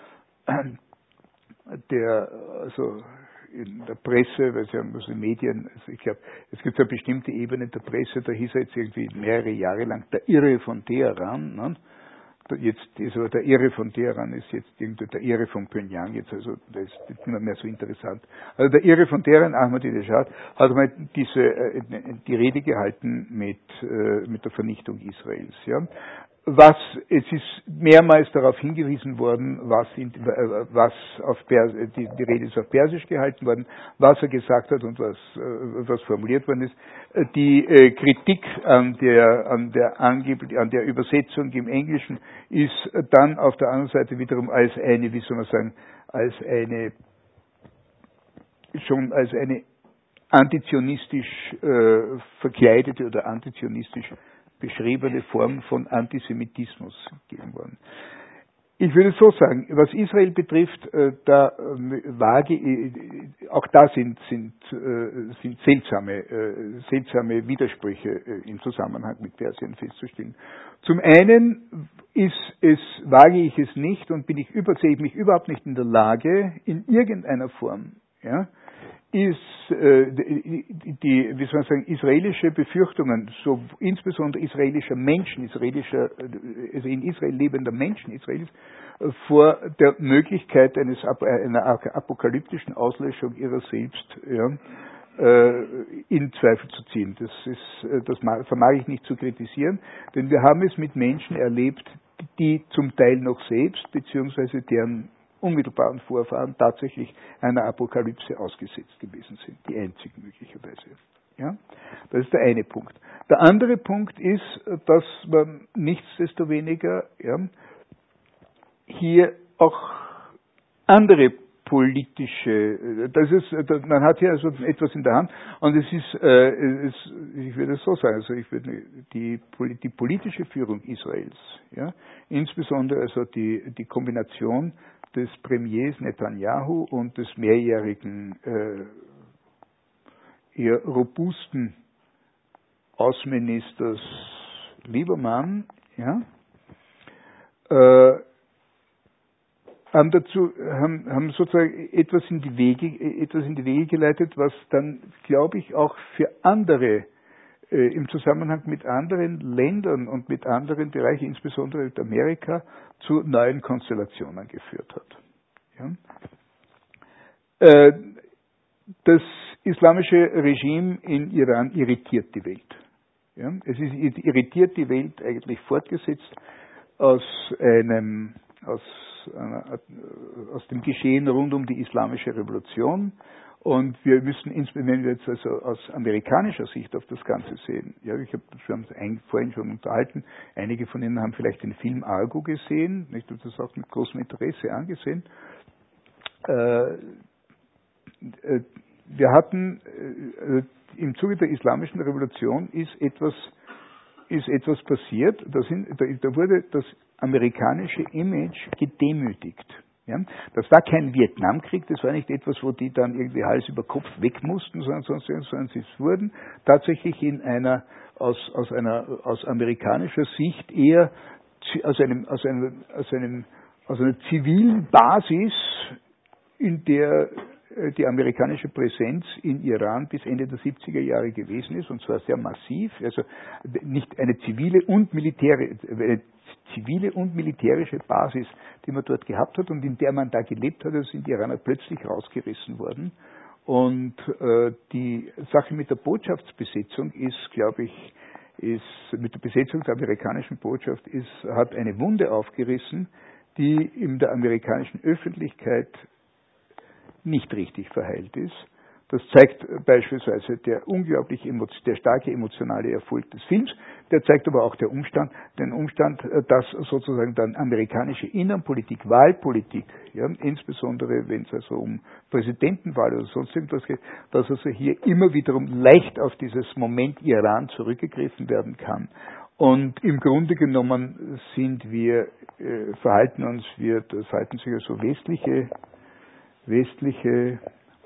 der also in der Presse, weil Sie haben also Medien, also ich glaube, es gibt eine bestimmte Ebene der Presse, da hieß er jetzt irgendwie mehrere Jahre lang der Irre von Teheran, ne? Jetzt ist aber der Irre von Teheran ist jetzt irgendwie der Irre von Pyongyang jetzt, also das ist nicht mehr so interessant. Also der Irre von Teheran, Ahmadinejad, hat mal diese äh, die Rede gehalten mit äh, mit der Vernichtung Israels, ja. Was es ist mehrmals darauf hingewiesen worden, was, in, äh, was auf Pers, die, die Rede ist auf Persisch gehalten worden, was er gesagt hat und was äh, was formuliert worden ist. Die äh, Kritik an der an der angeblich an der Übersetzung im Englischen ist dann auf der anderen Seite wiederum als eine, wie soll man sagen, als eine schon als eine antizionistisch äh, verkleidete oder antizionistisch beschriebene Form von Antisemitismus gegeben worden. Ich würde so sagen, was Israel betrifft, äh, da äh, wage, äh, auch da sind, sind, äh, sind seltsame, äh, seltsame Widersprüche äh, im Zusammenhang mit Persien festzustellen. Zum einen ist es, wage ich es nicht und bin ich über, sehe ich mich überhaupt nicht in der Lage, in irgendeiner Form, ja, ist äh, die, die, wie soll man sagen, israelische Befürchtungen, so insbesondere israelischer Menschen, israelischer, also in Israel lebender Menschen Israelis, äh, vor der Möglichkeit eines einer apokalyptischen Auslöschung ihrer selbst, ja, äh, in Zweifel zu ziehen. Das ist, das vermag ich nicht zu kritisieren, denn wir haben es mit Menschen erlebt, die zum Teil noch selbst beziehungsweise deren unmittelbaren Vorfahren tatsächlich einer Apokalypse ausgesetzt gewesen sind, die einzigen möglicherweise. Ja? Das ist der eine Punkt. Der andere Punkt ist, dass man nichtsdestoweniger, ja, hier auch andere politische, das ist, man hat hier also etwas in der Hand und es ist, äh, es, ich würde es so sagen, also ich würde die, die politische Führung Israels, ja, insbesondere also die, die Kombination des Premiers Netanyahu und des mehrjährigen, äh, eher robusten Außenministers Liebermann, ja, äh, haben dazu, haben, haben sozusagen etwas in die Wege, etwas in die Wege geleitet, was dann, glaube ich, auch für andere, äh, im Zusammenhang mit anderen Ländern und mit anderen Bereichen, insbesondere mit Amerika, zu neuen Konstellationen geführt hat. Ja? Äh, das islamische Regime in Iran irritiert die Welt. Ja? Es ist, irritiert die Welt eigentlich fortgesetzt aus einem, aus aus dem Geschehen rund um die islamische Revolution. Und wir müssen, wenn wir jetzt also aus amerikanischer Sicht auf das Ganze sehen, ja, ich habe, wir haben es vorhin schon unterhalten, einige von Ihnen haben vielleicht den Film Argo gesehen, ich habe das auch mit großem Interesse angesehen. Äh, äh, wir hatten, äh, im Zuge der islamischen Revolution ist etwas, ist etwas passiert, da, sind, da, da wurde das amerikanische Image gedemütigt. Ja? Das war kein Vietnamkrieg, das war nicht etwas, wo die dann irgendwie Hals über Kopf weg mussten, sondern, sondern sie wurden tatsächlich in einer, aus, aus einer, aus amerikanischer Sicht eher aus einem, aus einem, aus einem, aus einer zivilen Basis, in der die amerikanische Präsenz in Iran bis Ende der siebziger Jahre gewesen ist, und zwar sehr massiv, also nicht eine zivile und militärische, eine zivile und militärische Basis, die man dort gehabt hat und in der man da gelebt hat, sind die Iraner plötzlich rausgerissen worden. Und äh, die Sache mit der Botschaftsbesetzung ist, glaube ich, ist mit der Besetzung der amerikanischen Botschaft ist, hat eine Wunde aufgerissen, die in der amerikanischen Öffentlichkeit nicht richtig verheilt ist. Das zeigt beispielsweise der unglaublich, der starke emotionale Erfolg des Films. Der zeigt aber auch der Umstand, den Umstand, dass sozusagen dann amerikanische Innenpolitik, Wahlpolitik, ja, insbesondere wenn es also um Präsidentenwahl oder sonst irgendwas geht, dass also hier immer wiederum leicht auf dieses Moment Iran zurückgegriffen werden kann. Und im Grunde genommen sind wir, äh, verhalten uns wir, das verhalten sich also westliche, westliche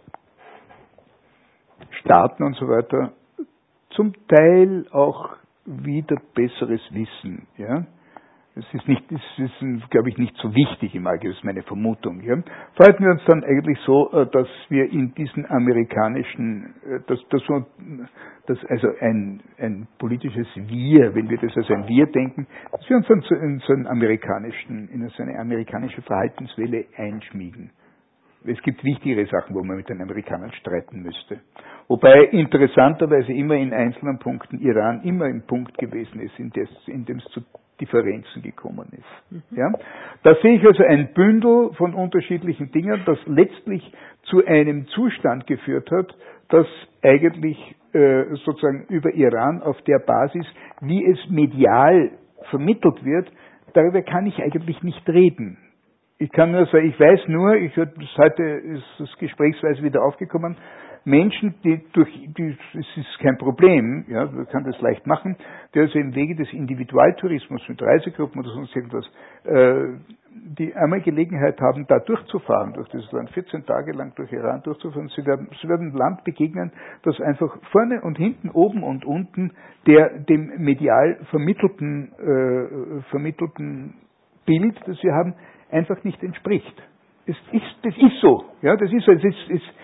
Staaten und so weiter, zum Teil auch wieder besseres Wissen. Ja? Es ist nicht, es ist, glaube ich, nicht so wichtig im Allgemeinen, das ist meine Vermutung. Ja? Verhalten wir uns dann eigentlich so, dass wir in diesen amerikanischen, dass, dass, wir, dass also ein, ein politisches Wir, wenn wir das als ein Wir denken, dass wir uns dann so in so einen amerikanischen, in so eine amerikanische Verhaltenswelle einschmiegen. Es gibt wichtigere Sachen, wo man mit den Amerikanern streiten müsste. Wobei interessanterweise immer in einzelnen Punkten Iran immer ein Punkt gewesen ist, in, des, in dem es zu Differenzen gekommen ist. Mhm. Ja? Da sehe ich also ein Bündel von unterschiedlichen Dingen, das letztlich zu einem Zustand geführt hat, das eigentlich äh, sozusagen über Iran auf der Basis, wie es medial vermittelt wird, darüber kann ich eigentlich nicht reden. Ich kann nur sagen, ich weiß nur, ich heute ist das gesprächsweise wieder aufgekommen, Menschen, die durch, die, es ist kein Problem, ja, man kann das leicht machen, die also im Wege des Individualtourismus mit Reisegruppen oder sonst irgendwas, äh, die einmal Gelegenheit haben, da durchzufahren, durch dieses Land, vierzehn Tage lang durch Iran durchzufahren, sie werden, sie werden ein Land begegnen, das einfach vorne und hinten, oben und unten der dem medial vermittelten, äh, vermittelten Bild, das wir haben, einfach nicht entspricht. Es ist, das ist so, ja, das ist so. Es ist, es,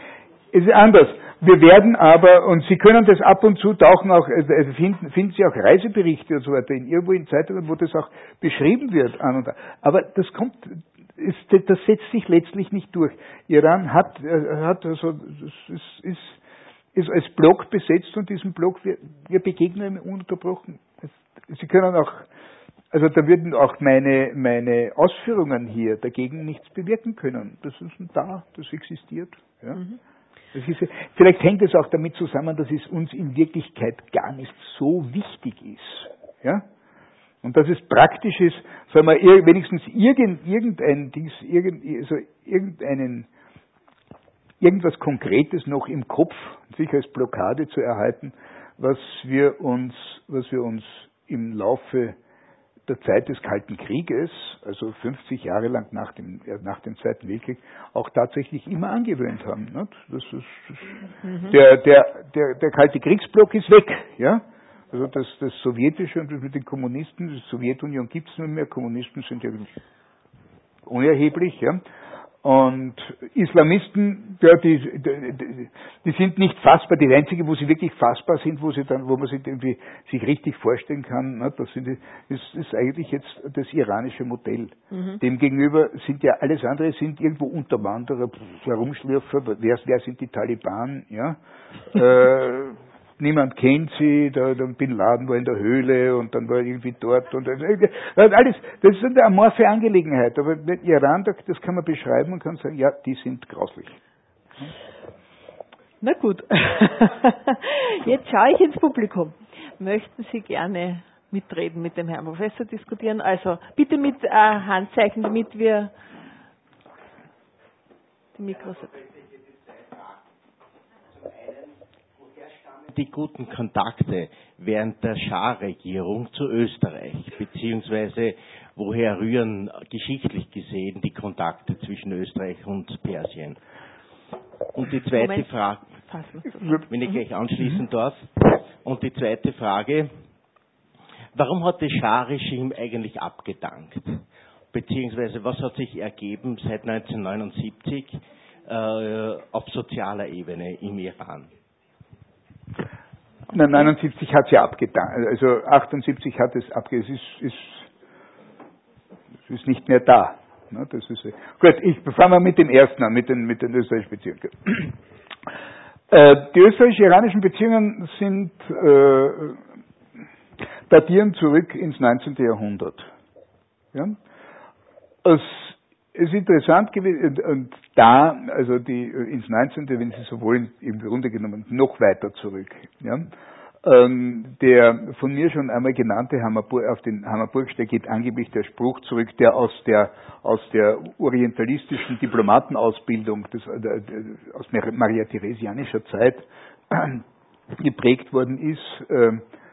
es ist anders. Wir werden aber, und Sie können das ab und zu tauchen auch, also finden, finden Sie auch Reiseberichte und so weiter in irgendwo in Zeitungen, wo das auch beschrieben wird an und an. Aber das kommt, ist, das setzt sich letztlich nicht durch. Iran hat, hat also, das ist, ist, ist als Block besetzt und diesem Block, wir, wir begegnen ihm ununterbrochen. Sie können auch, also da würden auch meine, meine Ausführungen hier dagegen nichts bewirken können. Das ist da, das existiert. Ja. Mhm. Das ist, vielleicht hängt es auch damit zusammen, dass es uns in Wirklichkeit gar nicht so wichtig ist. Ja? Und dass es praktisch ist, sagen wir, wenigstens irgend, irgendein, irgend, also irgendeinen, irgendwas Konkretes noch im Kopf, sich als Blockade zu erhalten, was wir uns, was wir uns im Laufe der Zeit des Kalten Krieges, also fünfzig Jahre lang nach dem, nach dem Zweiten Weltkrieg, auch tatsächlich immer angewöhnt haben. Nicht? Das ist, das mhm. der, der, der, der Kalte Kriegsblock ist weg. Ja? Also das, das Sowjetische und mit den Kommunisten, die Sowjetunion gibt es nicht mehr, Kommunisten sind ja unerheblich. Ja? Und Islamisten, ja, die, die, die sind nicht fassbar. Die einzige, wo sie wirklich fassbar sind, wo sie dann, wo man sich irgendwie sich richtig vorstellen kann, ne, das, sind die, das ist eigentlich jetzt das iranische Modell. Mhm. Demgegenüber sind ja alles andere sind irgendwo Unterwanderer, Herumschlürfer. Wer, wer sind die Taliban? Ja. äh, Niemand kennt sie, der, der Bin Laden war in der Höhle und dann war er irgendwie dort und alles, das ist eine amorphe Angelegenheit, aber mit Iran, das kann man beschreiben und kann sagen, ja, die sind grauslich. Na gut, jetzt schaue ich ins Publikum. Möchten Sie gerne mitreden, mit dem Herrn Professor diskutieren? Also bitte mit äh, Handzeichen, damit wir die Mikros... Die guten Kontakte während der Schah-Regierung zu Österreich, beziehungsweise woher rühren geschichtlich gesehen die Kontakte zwischen Österreich und Persien? Und die zweite Moment. Frage, wenn ich gleich anschließen darf, und die zweite Frage, warum hat das Schah-Regime eigentlich abgedankt? Beziehungsweise was hat sich ergeben seit neunzehnhundertneunundsiebzig äh, auf sozialer Ebene im Iran? Nein, neunundsiebzig hat sie abgetan, also achtundsiebzig hat es abgetan, es ist, ist, es ist nicht mehr da. Das ist, gut, ich fange mal mit dem ersten an, mit den, mit den österreichischen Beziehungen. Die österreichisch-iranischen Beziehungen sind, äh, datieren zurück ins neunzehnten Jahrhundert. Ja? Es ist interessant gewesen, und da, also die ins neunzehnten, wenn Sie so wollen, im Grunde genommen noch weiter zurück. Ja? Ähm, der von mir schon einmal genannte Hammerburg, auf den Hammerburgsteig geht angeblich der Spruch zurück, der aus der aus der orientalistischen Diplomatenausbildung des, der, der, aus Maria Theresianischer Zeit äh, geprägt worden ist, äh,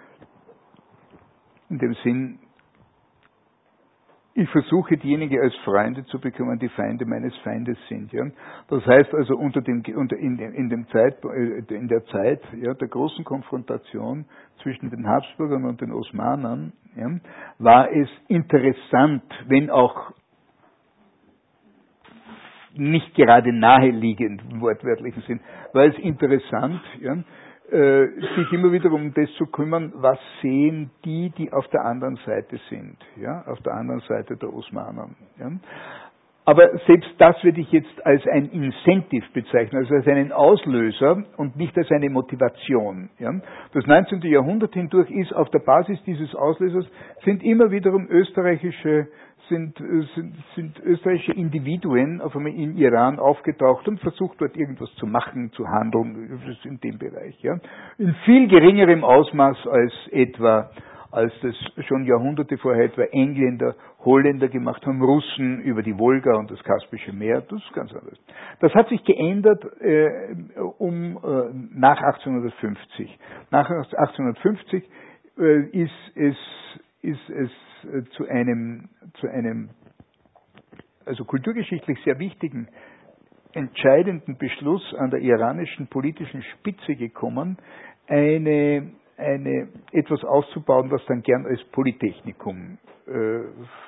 in dem Sinn, ich versuche, diejenigen als Freunde zu bekommen, die Feinde meines Feindes sind. Ja. Das heißt also, unter dem, unter, in, in, dem Zeit, in der Zeit ja, der großen Konfrontation zwischen den Habsburgern und den Osmanern ja, war es interessant, wenn auch nicht gerade naheliegend im wortwörtlichen Sinn, war es interessant, ja, sich immer wieder um das zu kümmern, was sehen die, die auf der anderen Seite sind, ja, auf der anderen Seite der Osmanen. Ja. Aber selbst das würde ich jetzt als ein Incentive bezeichnen, also als einen Auslöser und nicht als eine Motivation. Ja. Das neunzehnte Jahrhundert hindurch ist auf der Basis dieses Auslösers sind immer wiederum österreichische Sind, sind, sind österreichische Individuen auf einmal in Iran aufgetaucht und versucht dort irgendwas zu machen, zu handeln, in dem Bereich. Ja. In viel geringerem Ausmaß als etwa, als das schon Jahrhunderte vorher etwa Engländer, Holländer gemacht haben, Russen über die Wolga und das Kaspische Meer, das ist ganz anders. Das hat sich geändert äh, um, äh, nach achtzehnhundertfünfzig. Nach achtzehnhundertfünfzig äh, ist es, ist es zu einem, zu einem, also kulturgeschichtlich sehr wichtigen, entscheidenden Beschluss an der iranischen politischen Spitze gekommen, eine, eine, etwas auszubauen, was dann gern als Polytechnikum äh,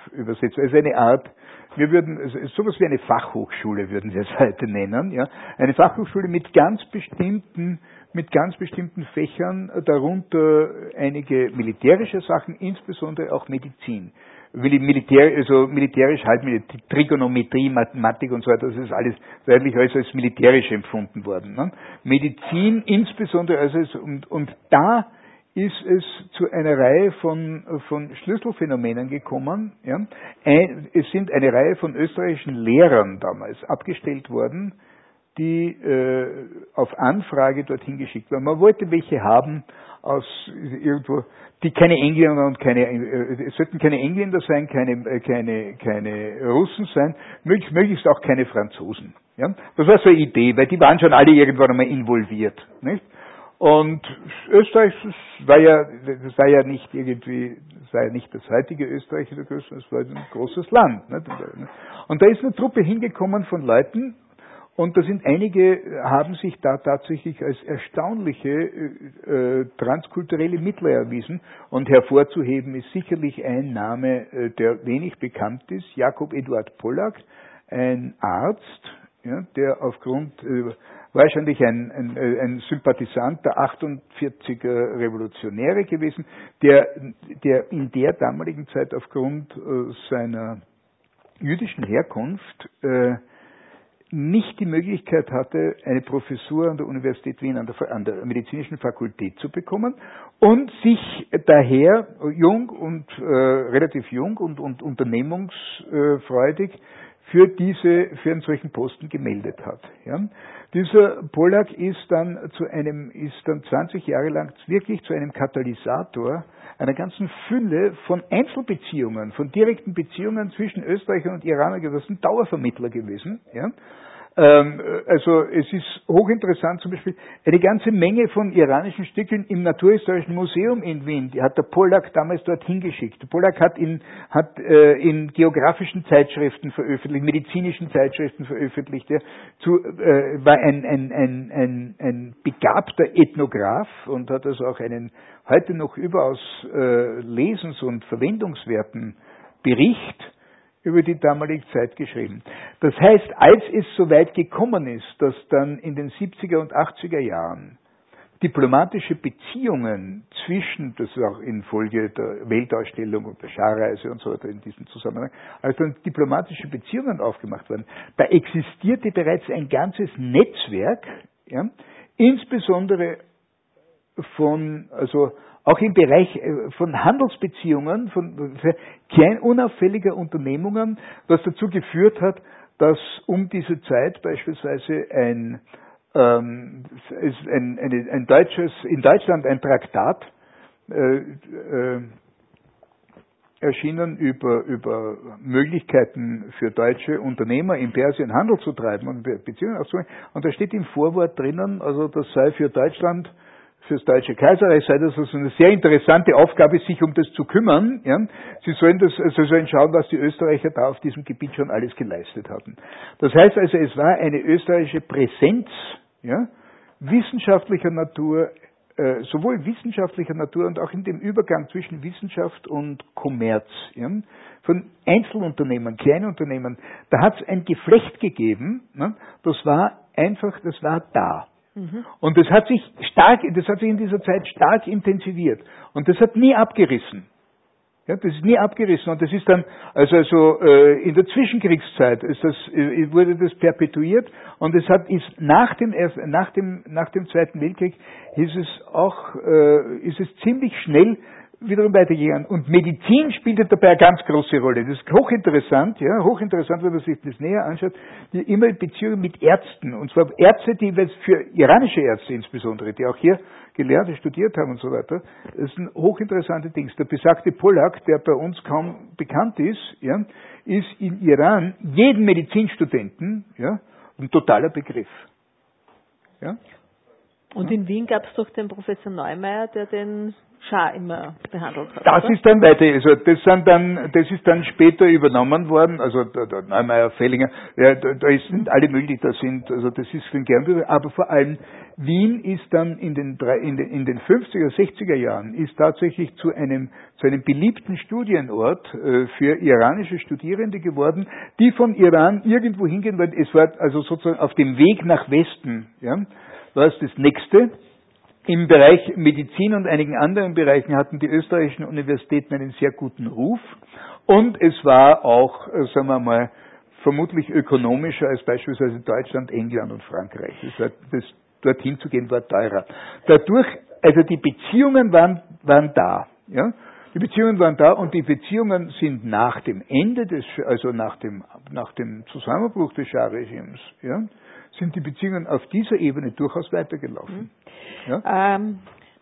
übersetzen. Also eine Art, wir würden, sowas wie eine Fachhochschule würden wir es heute nennen, ja. Eine Fachhochschule mit ganz bestimmten, mit ganz bestimmten Fächern, darunter einige militärische Sachen, insbesondere auch Medizin. Militär, also militärisch halt mit Trigonometrie, Mathematik und so weiter, das ist alles deutlich als, als militärisch empfunden worden. Ne? Medizin insbesondere, also es, und, und da ist es zu einer Reihe von, von Schlüsselphänomenen gekommen. Ja? Ein, es sind eine Reihe von österreichischen Lehrern damals abgestellt worden, die äh, auf Anfrage dorthin geschickt waren. Man wollte welche haben aus irgendwo, die keine Engländer und keine, äh, es sollten keine Engländer sein, keine, äh, keine, keine Russen sein, möglichst, möglichst auch keine Franzosen. Ja? Das war so eine Idee, weil die waren schon alle irgendwann einmal involviert. Nicht? Und Österreich, das war ja, das war ja nicht irgendwie, das war ja nicht das heutige Österreich, das war ein großes Land. Nicht? Und da ist eine Truppe hingekommen von Leuten, und da sind einige, haben sich da tatsächlich als erstaunliche äh, transkulturelle Mittler erwiesen. Und hervorzuheben ist sicherlich ein Name, äh, der wenig bekannt ist, Jakob Eduard Pollack, ein Arzt, ja, der aufgrund, äh, wahrscheinlich ein, ein, ein Sympathisant der achtundvierziger Revolutionäre gewesen, der, der in der damaligen Zeit aufgrund äh, seiner jüdischen Herkunft äh, nicht die Möglichkeit hatte, eine Professur an der Universität Wien, an der, an der medizinischen Fakultät zu bekommen und sich daher jung und äh, relativ jung und, und unternehmungsfreudig für diese, für einen solchen Posten gemeldet hat. Ja. Dieser Pollack ist dann zu einem, ist dann zwanzig Jahre lang wirklich zu einem Katalysator einer ganzen Fülle von Einzelbeziehungen, von direkten Beziehungen zwischen Österreichern und Iranern gewesen. Das sind Dauervermittler gewesen. Ja. Ähm, also es ist hochinteressant, zum Beispiel eine ganze Menge von iranischen Stücken im Naturhistorischen Museum in Wien, die hat der Pollack damals dorthin geschickt. Der Pollack hat in, hat, äh, in geografischen Zeitschriften veröffentlicht, medizinischen Zeitschriften veröffentlicht. Ja, zu, äh, war ein, ein, ein, ein, ein begabter Ethnograph und hat also auch einen heute noch überaus äh, lesens- und verwendungswerten Bericht über die damalige Zeit geschrieben. Das heißt, als es so weit gekommen ist, dass dann in den siebziger und achtziger Jahren diplomatische Beziehungen zwischen, das ist auch infolge der Weltausstellung und der Scharreise und so weiter in diesem Zusammenhang, als dann diplomatische Beziehungen aufgemacht wurden, da existierte bereits ein ganzes Netzwerk, ja, insbesondere von, also auch im Bereich von Handelsbeziehungen, von klein unauffälliger Unternehmungen, was dazu geführt hat, dass um diese Zeit beispielsweise ein, ähm, ein, ein, ein deutsches, in Deutschland ein Traktat äh, äh, erschienen über, über Möglichkeiten für deutsche Unternehmer in Persien Handel zu treiben und Beziehungen aufzunehmen. Und da steht im Vorwort drinnen, also das sei für Deutschland, für das Deutsche Kaiserreich sei das also eine sehr interessante Aufgabe, sich um das zu kümmern. Ja. Sie sollen das, also sollen schauen, was die Österreicher da auf diesem Gebiet schon alles geleistet hatten. Das heißt also, es war eine österreichische Präsenz, ja, wissenschaftlicher Natur, äh, sowohl wissenschaftlicher Natur und auch in dem Übergang zwischen Wissenschaft und Kommerz, ja, von Einzelunternehmen, Kleinunternehmen. Da hat es ein Geflecht gegeben, ne, das war einfach, das war da. Mhm. Und das hat sich stark, das hat sich in dieser Zeit stark intensiviert. Und das hat nie abgerissen. Ja, das ist nie abgerissen. Und das ist dann, also, also äh, in der Zwischenkriegszeit ist das, äh, wurde das perpetuiert. Und es hat, ist nach dem, nach dem, nach dem Zweiten Weltkrieg, ist es auch, äh, ist es ziemlich schnell wiederum weitergegangen. Und Medizin spielte dabei eine ganz große Rolle. Das ist hochinteressant, ja, hochinteressant, wenn man sich das näher anschaut, die immer Beziehungen mit Ärzten, und zwar Ärzte, die für iranische Ärzte insbesondere, die auch hier gelernt, studiert haben und so weiter, das sind hochinteressante Dinge. Der besagte Pollack, der bei uns kaum bekannt ist, ja, ist in Iran jedem Medizinstudenten, ja, ein totaler Begriff. Ja. Und in Wien gab es doch den Professor Neumeier, der den Schah immer behandelt hat. Das oder? ist dann weiter, also das sind dann, das ist dann später übernommen worden, also der, der Neumeier, Fellinger, ja, da, da sind alle möglich, da sind, also das ist für den Kernbürger, aber vor allem Wien ist dann in den, drei, in den, in den fünfziger, sechziger Jahren, ist tatsächlich zu einem, zu einem beliebten Studienort äh, für iranische Studierende geworden, die von Iran irgendwo hingehen, weil es war also sozusagen auf dem Weg nach Westen, ja, war es das nächste. Im Bereich Medizin und einigen anderen Bereichen hatten die österreichischen Universitäten einen sehr guten Ruf und es war auch, sagen wir mal, vermutlich ökonomischer als beispielsweise Deutschland, England und Frankreich. Das, war, das dorthin zu gehen war teurer. Dadurch, also die Beziehungen waren, waren da, ja. Die Beziehungen waren da und die Beziehungen sind nach dem Ende des, also nach dem, nach dem Zusammenbruch des Schah-Regimes, ja, sind die Beziehungen auf dieser Ebene durchaus weitergelaufen. Ja? Ähm,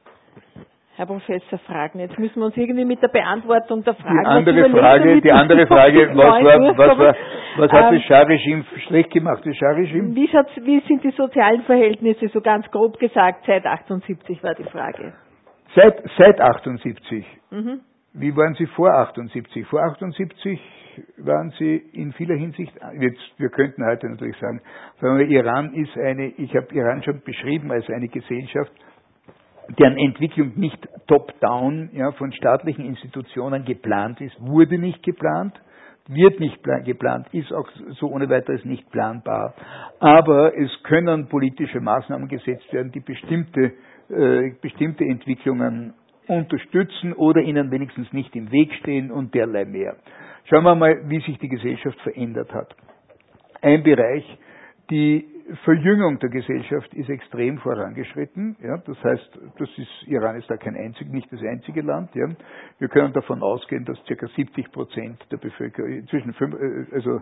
Herr Professor Fragen, jetzt müssen wir uns irgendwie mit der Beantwortung der Frage Die andere Frage, die andere Frage, was war, was war, was hat ähm, das Schah-Regime schlecht gemacht, das Schah-Regime? Wie, schaut's, wie sind die sozialen Verhältnisse, so ganz grob gesagt, seit achtundsiebzig war die Frage. Seit, seit achtundsiebzig. Mhm. Wie waren Sie vor achtundsiebzig? Vor achtundsiebzig waren Sie in vieler Hinsicht, jetzt, wir könnten heute natürlich sagen, weil Iran ist eine, ich habe Iran schon beschrieben als eine Gesellschaft, deren Entwicklung nicht top-down, ja, von staatlichen Institutionen geplant ist, wurde nicht geplant, wird nicht geplant, ist auch so ohne weiteres nicht planbar. Aber es können politische Maßnahmen gesetzt werden, die bestimmte, äh, bestimmte Entwicklungen unterstützen oder ihnen wenigstens nicht im Weg stehen und derlei mehr. Schauen wir mal, wie sich die Gesellschaft verändert hat. Ein Bereich, die Verjüngung der Gesellschaft ist extrem vorangeschritten. Ja, das heißt, das ist, Iran ist da kein einzig, nicht das einzige Land. Ja. Wir können davon ausgehen, dass ca. siebzig Prozent der Bevölkerung, zwischen fünf, also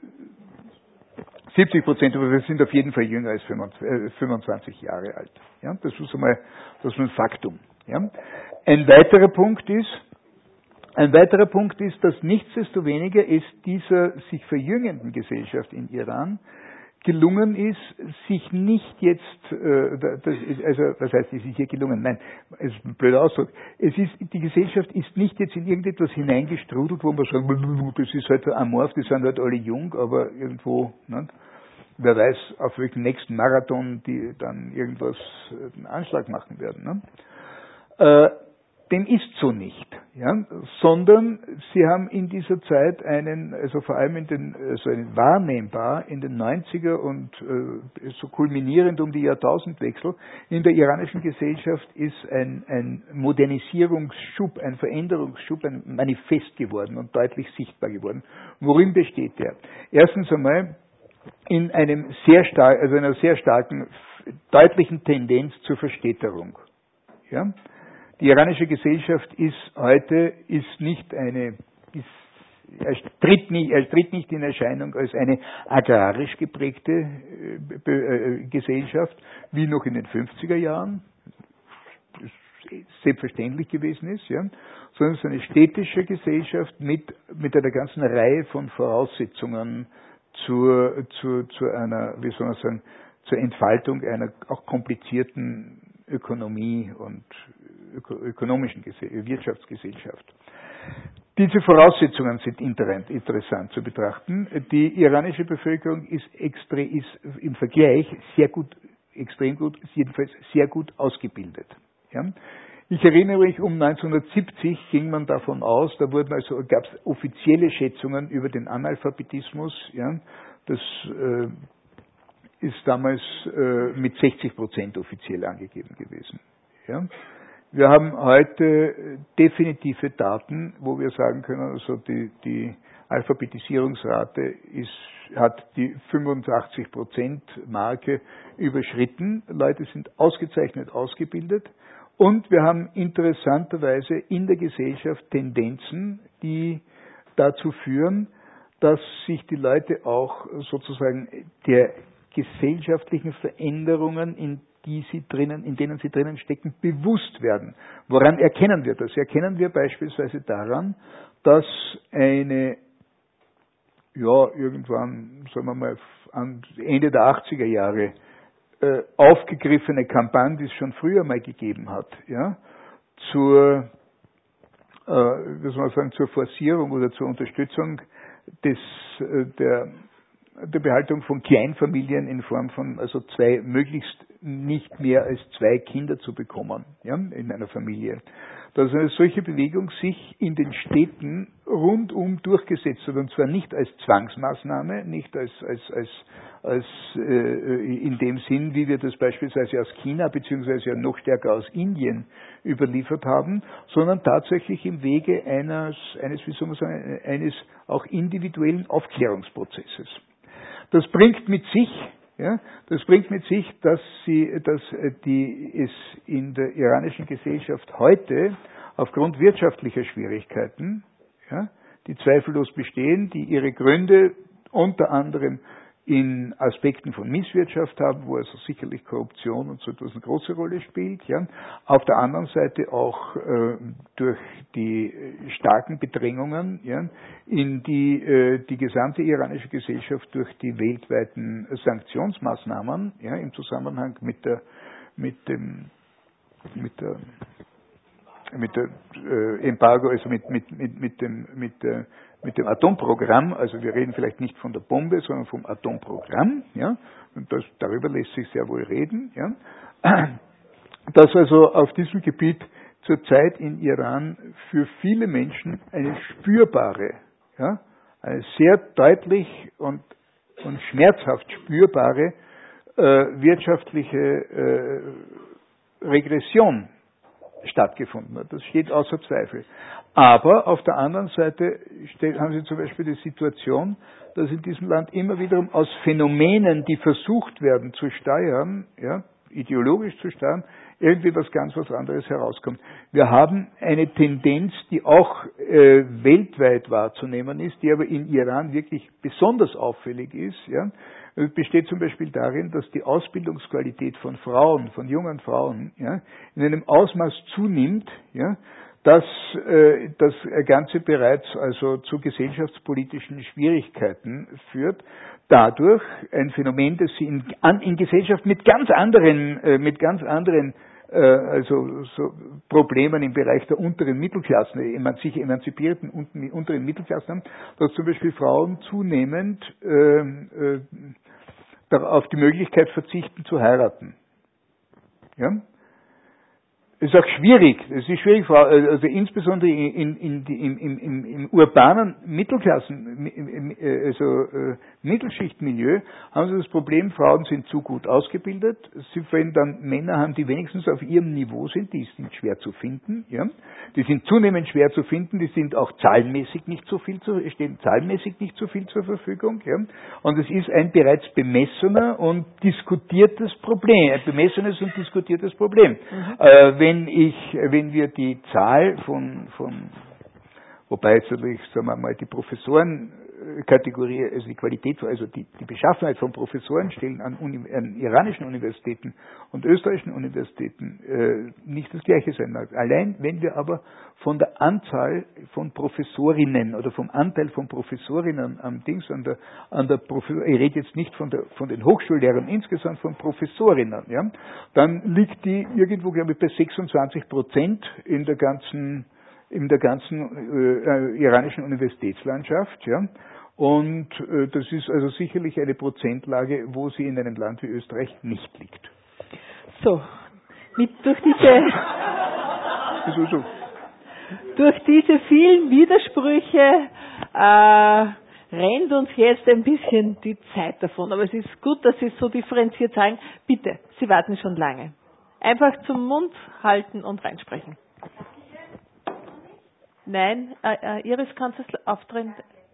siebzig Prozent, aber wir sind auf jeden Fall jünger als fünfundzwanzig Jahre alt. Ja, das ist einmal, das ist ein Faktum. Ja. Ein weiterer Punkt ist, ein weiterer Punkt ist, dass nichtsdestoweniger es dieser sich verjüngenden Gesellschaft in Iran gelungen ist, sich nicht jetzt, äh, das ist, also was heißt, es ist hier gelungen? Nein, es ist ein blöder Ausdruck. Es ist, die Gesellschaft ist nicht jetzt in irgendetwas hineingestrudelt, wo man sagt, das ist halt amorph, die sind halt alle jung, aber irgendwo, ne? Wer weiß, auf welchen nächsten Marathon die dann irgendwas, einen Anschlag machen werden. Ne? Äh, dem ist so nicht, ja, sondern sie haben in dieser Zeit einen, also vor allem in den, also einen wahrnehmbar in den neunziger und äh, so kulminierend um die Jahrtausendwechsel in der iranischen Gesellschaft ist ein, ein Modernisierungsschub, ein Veränderungsschub, ein Manifest geworden und deutlich sichtbar geworden. Worin besteht der? Erstens einmal in einem sehr stark, also einer sehr starken, deutlichen Tendenz zur Verstädterung, ja. Die iranische Gesellschaft ist heute, ist nicht eine, ist, er, tritt nicht, er tritt nicht in Erscheinung als eine agrarisch geprägte äh, äh, Gesellschaft, wie noch in den fünfziger Jahren, das selbstverständlich gewesen ist, ja, sondern es ist eine städtische Gesellschaft mit, mit einer ganzen Reihe von Voraussetzungen zur, zur, zu einer, wie soll man sagen, zur Entfaltung einer auch komplizierten Ökonomie und ökonomischen Wirtschaftsgesellschaft. Diese Voraussetzungen sind interessant zu betrachten. Die iranische Bevölkerung ist, extre, ist im Vergleich sehr gut, extrem gut, jedenfalls sehr gut ausgebildet. Ja? Ich erinnere mich, um neunzehnhundertsiebzig ging man davon aus, da wurden also, gab es offizielle Schätzungen über den Analphabetismus. Ja? Das äh, ist damals äh, mit sechzig Prozent offiziell angegeben gewesen. Ja? Wir haben heute definitive Daten, wo wir sagen können, also die, die Alphabetisierungsrate ist, hat die fünfundachtzig Prozent Marke überschritten. Leute sind ausgezeichnet ausgebildet. Und wir haben interessanterweise in der Gesellschaft Tendenzen, die dazu führen, dass sich die Leute auch sozusagen der gesellschaftlichen Veränderungen, in die sie drinnen, in denen sie drinnen stecken, bewusst werden. Woran erkennen wir das? Erkennen wir beispielsweise daran, dass eine, ja, irgendwann, sagen wir mal, Ende der achtziger Jahre äh, aufgegriffene Kampagne, die es schon früher mal gegeben hat, ja, zur, äh, wie soll man sagen, zur Forcierung oder zur Unterstützung des, äh, der, der Behaltung von Kleinfamilien in Form von, also zwei, möglichst nicht mehr als zwei Kinder zu bekommen, ja, in einer Familie. Dass eine solche Bewegung sich in den Städten rundum durchgesetzt hat, und zwar nicht als Zwangsmaßnahme, nicht als, als, als, als äh, in dem Sinn, wie wir das beispielsweise aus China beziehungsweise ja noch stärker aus Indien überliefert haben, sondern tatsächlich im Wege eines, eines, wie soll man sagen, eines auch individuellen Aufklärungsprozesses. Das bringt mit sich, ja, das bringt mit sich, dass sie, dass die es in der iranischen Gesellschaft heute aufgrund wirtschaftlicher Schwierigkeiten, ja, die zweifellos bestehen, die ihre Gründe unter anderem in Aspekten von Misswirtschaft haben, wo also sicherlich Korruption und so etwas eine große Rolle spielt, ja. Auf der anderen Seite auch äh, durch die starken Bedrängungen, ja, in die äh, die gesamte iranische Gesellschaft durch die weltweiten Sanktionsmaßnahmen, ja, im Zusammenhang mit der mit dem mit der mit der äh, Embargo, also mit mit mit mit dem mit der mit dem Atomprogramm, also wir reden vielleicht nicht von der Bombe, sondern vom Atomprogramm, ja, und das, darüber lässt sich sehr wohl reden, ja, dass also auf diesem Gebiet zurzeit in Iran für viele Menschen eine spürbare, ja, eine sehr deutlich und, und schmerzhaft spürbare äh, wirtschaftliche äh, Regression stattgefunden hat. Das steht außer Zweifel. Aber auf der anderen Seite steht, haben Sie zum Beispiel die Situation, dass in diesem Land immer wiederum aus Phänomenen, die versucht werden zu steuern, ja, ideologisch zu steuern, irgendwie was ganz was anderes herauskommt. Wir haben eine Tendenz, die auch äh, weltweit wahrzunehmen ist, die aber in Iran wirklich besonders auffällig ist, ja, besteht zum Beispiel darin, dass die Ausbildungsqualität von Frauen, von jungen Frauen, ja, in einem Ausmaß zunimmt, ja, dass äh, das Ganze bereits also zu gesellschaftspolitischen Schwierigkeiten führt. Dadurch ein Phänomen, das sie in, an, in Gesellschaft mit ganz anderen, äh, mit ganz anderen äh, also so Problemen im Bereich der unteren Mittelklassen, eman sich emanzipierten unten, unteren Mittelklassen haben, dass zum Beispiel Frauen zunehmend äh, äh, auf die Möglichkeit verzichten zu heiraten. Ja? Es ist auch schwierig, es ist schwierig, also insbesondere in, in, in, im, im, im, im urbanen Mittelklassen, also äh, Mittelschichtmilieu, haben sie das Problem, Frauen sind zu gut ausgebildet, sie wollen dann Männer haben, die wenigstens auf ihrem Niveau sind, die sind schwer zu finden, ja, die sind zunehmend schwer zu finden, die sind auch zahlenmäßig nicht so viel zu, stehen zahlenmäßig nicht so viel zur Verfügung, ja, und es ist ein bereits bemessener und diskutiertes Problem, ein bemessenes und diskutiertes Problem. Mhm. Äh, Wenn ich, wenn wir die Zahl von, von wobei jetzt natürlich, sagen wir mal, die Professorenkategorie, also die Qualität, also die, die Beschaffenheit von Professorenstellen an, Uni, an iranischen Universitäten und österreichischen Universitäten äh, nicht das Gleiche sein mag. Allein, wenn wir aber von der Anzahl von Professorinnen oder vom Anteil von Professorinnen am Dings, an der, an der Professor, ich rede jetzt nicht von der, von den Hochschullehrern insgesamt, von Professorinnen, ja, dann liegt die irgendwo, glaube ich, bei sechsundzwanzig Prozent in der ganzen in der ganzen äh, iranischen Universitätslandschaft, ja, und äh, das ist also sicherlich eine Prozentlage, wo sie in einem Land wie Österreich nicht liegt. So, mit, durch diese so, so. durch diese vielen Widersprüche äh, rennt uns jetzt ein bisschen die Zeit davon, aber es ist gut, dass Sie es so differenziert sagen. Bitte, Sie warten schon lange. Einfach zum Mund halten und reinsprechen. Nein, äh, Iris, kannst du es aufdrehen?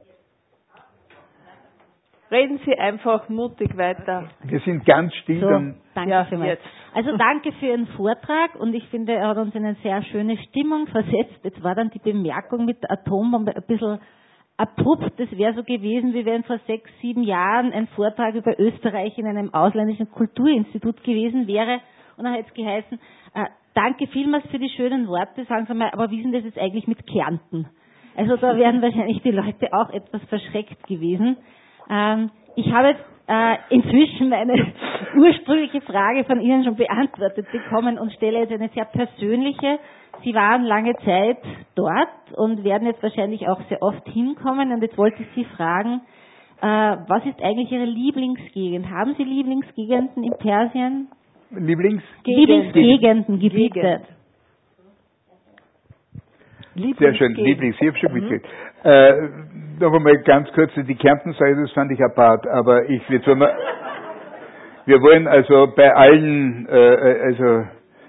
Reden Sie einfach mutig weiter. Wir sind ganz still. So, dann danke ja, für jetzt. Also danke für Ihren Vortrag und ich finde, er hat uns in eine sehr schöne Stimmung versetzt. Jetzt war dann die Bemerkung mit der Atombombe ein bisschen abrupt. Das wäre so gewesen, wie wenn vor sechs, sieben Jahren ein Vortrag über Österreich in einem ausländischen Kulturinstitut gewesen wäre und dann hätte es geheißen, äh, danke vielmals für die schönen Worte, sagen Sie mal, aber wie ist denn das jetzt eigentlich mit Kärnten? Also da wären wahrscheinlich die Leute auch etwas verschreckt gewesen. Ähm, ich habe jetzt äh, inzwischen meine ursprüngliche Frage von Ihnen schon beantwortet bekommen und stelle jetzt eine sehr persönliche. Sie waren lange Zeit dort und werden jetzt wahrscheinlich auch sehr oft hinkommen. Und jetzt wollte ich Sie fragen, äh, was ist eigentlich Ihre Lieblingsgegend? Haben Sie Lieblingsgegenden in Persien? Lieblings? Lieblingsgegenden, Gebiete. Gegend. Sehr schön, Lieblings, ich habe schon mitgekriegt. Äh, noch einmal ganz kurz, die Kärnten-Sache, das fand ich apart, aber ich will zwar mal, wir wollen also bei allen, äh, also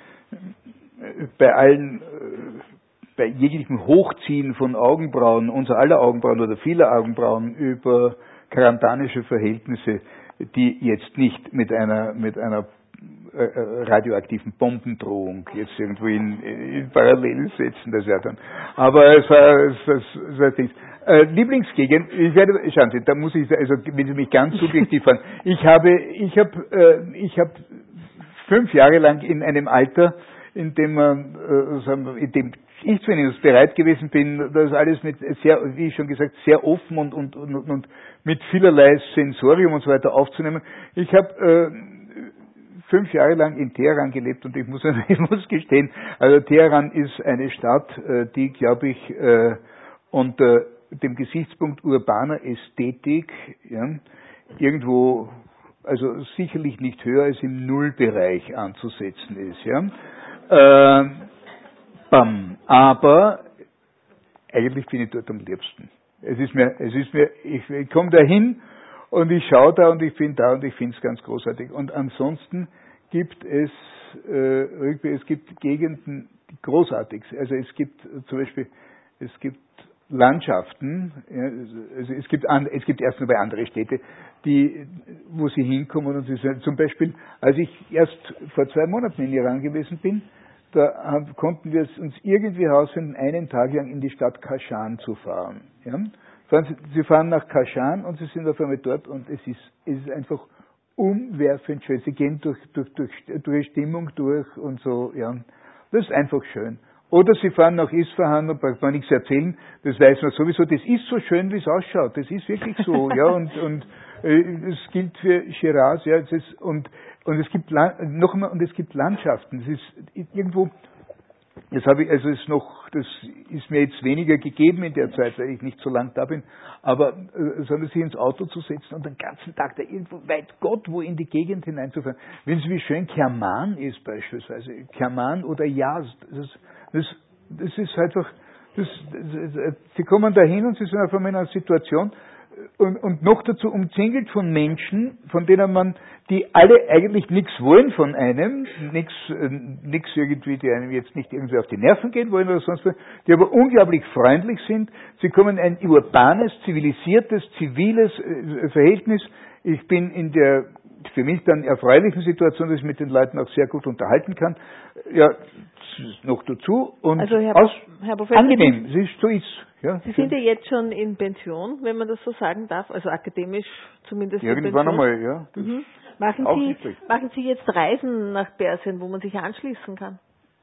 bei allen, äh, bei jeglichem Hochziehen von Augenbrauen, unser aller Augenbrauen oder vieler Augenbrauen über karantanische Verhältnisse, die jetzt nicht mit einer, mit einer radioaktiven Bombendrohung jetzt irgendwo in, in Parallel setzen, das ja dann. Aber es war, es, es, es war Dings. Äh, Lieblingsgegend, ich werde, schauen Sie, da muss ich, also wenn Sie mich ganz subjektiv fragen, ich habe, ich habe, äh, ich habe fünf Jahre lang in einem Alter, in dem man, äh, sagen wir, in dem ich zumindest bereit gewesen bin, das alles mit sehr, wie ich schon gesagt, sehr offen und, und, und, und mit vielerlei Sensorium und so weiter aufzunehmen. Ich habe äh, fünf Jahre lang in Teheran gelebt und ich muss, ich muss gestehen, also Teheran ist eine Stadt, die, glaube ich, unter dem Gesichtspunkt urbaner Ästhetik, ja, irgendwo, also sicherlich nicht höher als im Nullbereich anzusetzen ist, ja. Äh, bam. Aber eigentlich bin ich dort am liebsten. Es ist mir, es ist mir, ich, ich komme da hin und ich schaue da und ich bin da und ich finde es ganz großartig. Und ansonsten gibt es, äh, es gibt Gegenden, die großartig sind. Also es gibt zum Beispiel, es gibt Landschaften, ja, also es gibt, an, es gibt erst nur bei andere Städte, die, wo sie hinkommen und sie sind, zum Beispiel, als ich erst vor zwei Monaten in Iran gewesen bin, da haben, konnten wir es uns irgendwie herausfinden, einen Tag lang in die Stadt Kashan zu fahren. Ja. Sie fahren nach Kashan und Sie sind auf einmal dort und es ist, es ist einfach umwerfend schön. Sie gehen durch, durch, durch, durch Stimmung durch und so, ja. Das ist einfach schön. Oder Sie fahren nach Isfahan und braucht man nichts erzählen, das weiß man sowieso, das ist so schön, wie es ausschaut. Das ist wirklich so, ja, und, und, äh, es gilt für Shiraz, ja, es ist, und, und es gibt, noch einmal, und es gibt Landschaften. Es ist irgendwo, das habe ich, also ist noch, das ist mir jetzt weniger gegeben in der Zeit, weil ich nicht so lang da bin, aber äh, sondern sich ins Auto zu setzen und den ganzen Tag da irgendwo weit Gott wo in die Gegend hineinzufahren. Wenn Sie wie schön Kerman ist beispielsweise, Kerman oder Yazd, das, das, das ist einfach, das, das, Sie kommen da hin und Sie sind auf einmal in einer Situation, Und, und noch dazu umzingelt von Menschen, von denen man, die alle eigentlich nichts wollen von einem, nichts, äh, nichts irgendwie, die einem jetzt nicht irgendwie auf die Nerven gehen wollen oder sonst was, die aber unglaublich freundlich sind. Sie kommen in ein urbanes, zivilisiertes, ziviles äh, Verhältnis. Ich bin in der für mich dann erfreulichen Situation, dass ich mit den Leuten auch sehr gut unterhalten kann. Ja, noch dazu und also Herr, aus, Herr Professor, angenehm, es ist, so ist. Ja, Sie sind ja jetzt schon in Pension, wenn man das so sagen darf, also akademisch zumindest. Irgendwann einmal, ja. Mhm. Machen Sie, machen Sie jetzt Reisen nach Persien, wo man sich anschließen kann?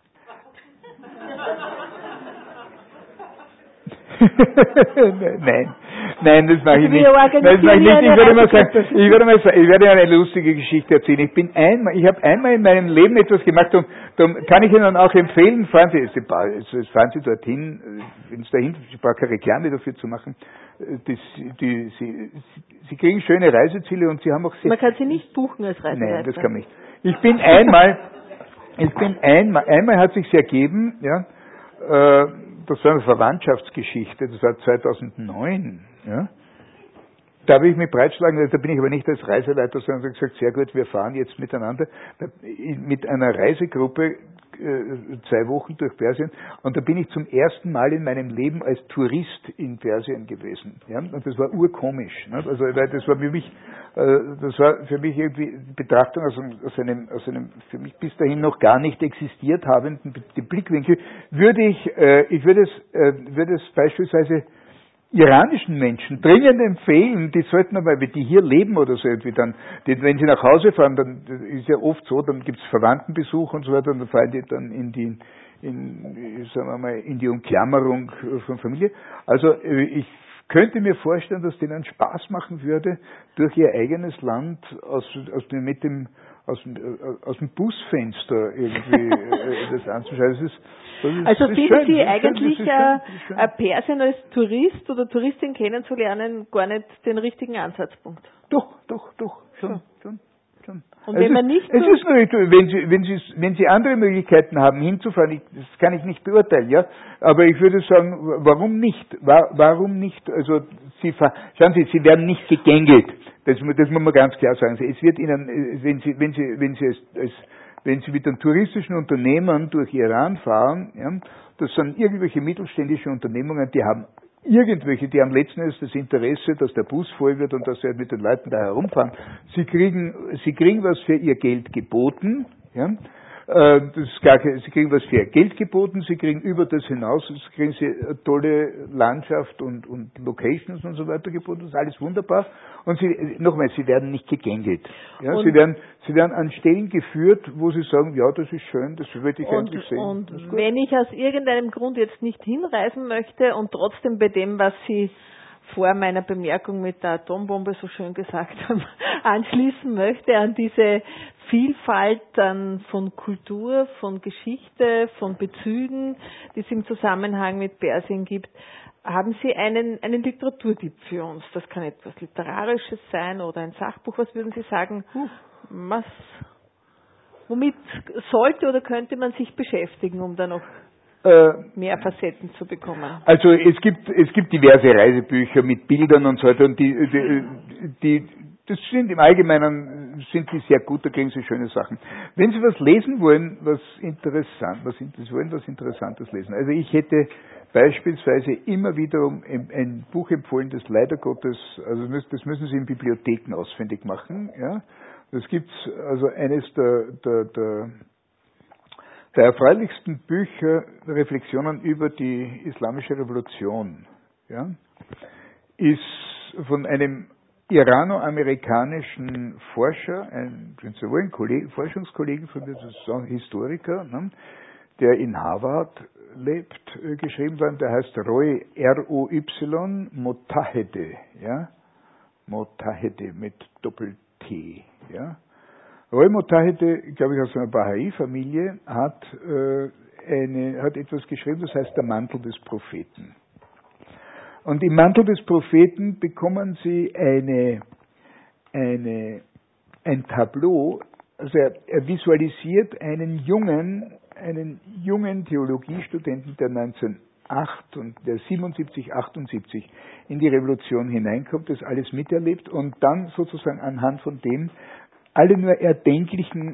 Nein, nein, das mache ich nicht. Wir Nein, das mache ich nicht. Ich würde mal sagen, ich würde mal sagen, ich werde eine lustige Geschichte erzählen. Ich bin einmal, ich habe einmal in meinem Leben etwas gemacht und darum kann ich Ihnen auch empfehlen, fahren Sie, also fahren Sie dorthin, wenn es dahin, ich brauche keine Reklame dafür zu machen. Das, die, Sie, Sie kriegen schöne Reiseziele und Sie haben auch sehr. Man kann sie nicht buchen als Reiseleiter. Nein, das kann man nicht. Ich bin einmal, ich bin einmal, einmal hat sich's ergeben, ja. Äh, Das war eine Verwandtschaftsgeschichte, das war zweitausendneun. Ja. Da habe ich mich breitschlagen, da bin ich aber nicht als Reiseleiter, sondern habe gesagt, sehr gut, wir fahren jetzt miteinander mit einer Reisegruppe zwei Wochen durch Persien und da bin ich zum ersten Mal in meinem Leben als Tourist in Persien gewesen. Ja. Und das war urkomisch. Ne? Also das war für mich, das war für mich irgendwie Betrachtung aus einem, aus einem, aus einem für mich bis dahin noch gar nicht existiert habenden Blickwinkel, würde ich, ich würde es, würde es beispielsweise iranischen Menschen dringend empfehlen, die sollten aber, wenn die hier leben oder so irgendwie dann, die, wenn sie nach Hause fahren, dann ist ja oft so, dann gibt es Verwandtenbesuch und so weiter und dann fallen die dann in die, in, sagen wir mal, in die Umklammerung von Familie. Also ich könnte mir vorstellen, dass denen Spaß machen würde, durch ihr eigenes Land aus, aus dem, mit dem, aus, dem, aus dem Busfenster irgendwie äh, das anzuschauen. Das ist, das ist, also das ist finden schön, Sie das ist eigentlich schön, das ist schön, äh, Persien als Tourist oder Touristin kennenzulernen gar nicht den richtigen Ansatzpunkt? Doch, doch, doch, schon, schon. schon. schon. Und es wenn man ist, nicht es ist nur, wenn Sie, wenn Sie, wenn Sie andere Möglichkeiten haben, hinzufahren, ich, das kann ich nicht beurteilen, ja, aber ich würde sagen, warum nicht? Warum nicht? Also Sie, schauen Sie, Sie werden nicht gegängelt. Das, das muss man ganz klar sagen. Es wird Ihnen, wenn Sie, wenn Sie, wenn Sie es, es wenn Sie mit einem touristischen Unternehmen durch Iran fahren, ja, das sind irgendwelche mittelständische Unternehmungen, die haben irgendwelche, die haben letzten Endes das Interesse, dass der Bus voll wird und dass sie halt mit den Leuten da herumfahren. Sie kriegen, sie kriegen was für ihr Geld geboten, ja. Das ist gar kein, sie kriegen was für ihr Geld geboten, sie kriegen über das hinaus, kriegen sie eine tolle Landschaft und, und Locations und so weiter geboten, das ist alles wunderbar. Und sie, nochmal, sie werden nicht gegängelt. Ja, sie werden, sie werden an Stellen geführt, wo sie sagen, ja, das ist schön, das würde ich und, endlich sehen. Und wenn ich aus irgendeinem Grund jetzt nicht hinreisen möchte und trotzdem bei dem, was Sie vor meiner Bemerkung mit der Atombombe so schön gesagt haben, anschließen möchte an diese Vielfalt dann von Kultur, von Geschichte, von Bezügen, die es im Zusammenhang mit Persien gibt. Haben Sie einen, einen Literaturtipp für uns? Das kann etwas Literarisches sein oder ein Sachbuch. Was würden Sie sagen? Was, womit sollte oder könnte man sich beschäftigen, um da noch mehr Facetten zu bekommen? Also es gibt es gibt diverse Reisebücher mit Bildern und so weiter und die, die, die das sind im Allgemeinen sind die sehr gut, da kriegen Sie schöne Sachen. Wenn Sie was lesen wollen, was interessant, was Sie wollen was Interessantes lesen. Also ich hätte beispielsweise immer wiederum ein, ein Buch empfohlen, das leider Gottes, also das müssen Sie in Bibliotheken ausfindig machen, ja. Das gibt's also eines der der, der Der erfreulichsten Bücher, Reflexionen über die Islamische Revolution, ja, ist von einem irano-amerikanischen Forscher, ein, sowohl ein Kollege, Forschungskollegen von mir, das ist ein Historiker, ne, der in Harvard lebt, äh, geschrieben worden, der heißt Roy, R O Y, Motahede, ja, Motahede mit Doppel-T, ja. Roy Motahede, glaube ich, aus einer Bahai-Familie, hat, äh, eine, hat etwas geschrieben, das heißt der Mantel des Propheten. Und im Mantel des Propheten bekommen Sie eine, eine, ein Tableau, also er, er visualisiert einen jungen, einen jungen Theologiestudenten, der neunzehnhundertacht und der siebenundsiebzig, achtundsiebzig in die Revolution hineinkommt, das alles miterlebt und dann sozusagen anhand von dem alle nur erdenklichen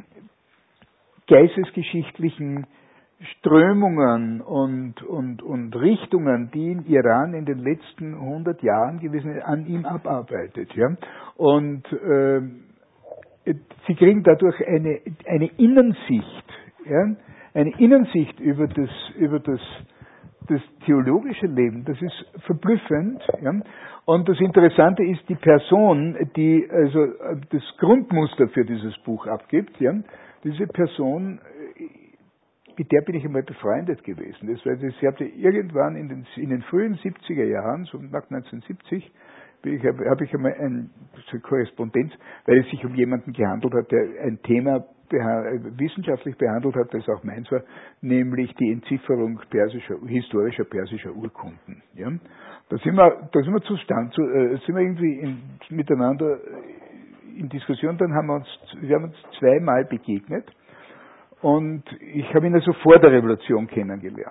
geistesgeschichtlichen Strömungen und, und, und Richtungen, die in Iran in den letzten hundert Jahren gewesen sind, an ihm abarbeitet. Ja? Und äh, sie kriegen dadurch eine, eine Innensicht, ja? eine Innensicht über das, über das, das theologische Leben, das ist verblüffend. Ja? Und das Interessante ist, die Person, die also das Grundmuster für dieses Buch abgibt, ja, diese Person, mit der bin ich einmal befreundet gewesen. Das war, sie hatte irgendwann in den, in den frühen siebziger Jahren, so nach neunzehnhundertsiebzig, ich, habe hab ich einmal eine Korrespondenz, weil es sich um jemanden gehandelt hat, der ein Thema beha- wissenschaftlich behandelt hat, das auch meins war, nämlich die Entzifferung persischer, historischer persischer Urkunden. Ja? Da sind wir, da sind wir zustand, zu, äh, sind wir irgendwie in, miteinander in Diskussion, dann haben wir uns, wir haben uns zweimal begegnet und ich habe ihn also vor der Revolution kennengelernt.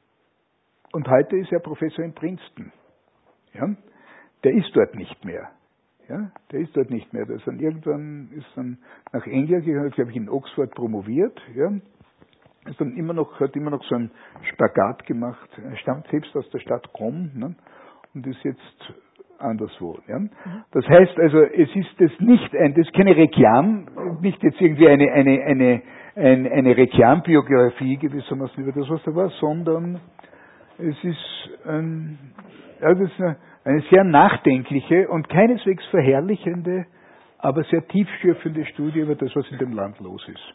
Und heute ist er Professor in Princeton. Ja? Der ist dort nicht mehr. Ja? Der ist dort nicht mehr. Der ist dann irgendwann ist dann nach England gegangen, glaube ich, in Oxford promoviert. Ja? Ist dann immer noch, hat immer noch so einen Spagat gemacht. Er stammt selbst aus der Stadt Qom, ne? Und ist jetzt anderswo. Ja? Das heißt also, es ist das nicht ein, das ist keine Reklam, nicht jetzt irgendwie eine, eine, eine, eine, eine Reklambiografie gewissermaßen über das, was da war, sondern es ist ein, also es ist eine, eine sehr nachdenkliche und keineswegs verherrlichende, aber sehr tiefschürfende Studie über das, was in dem Land los ist.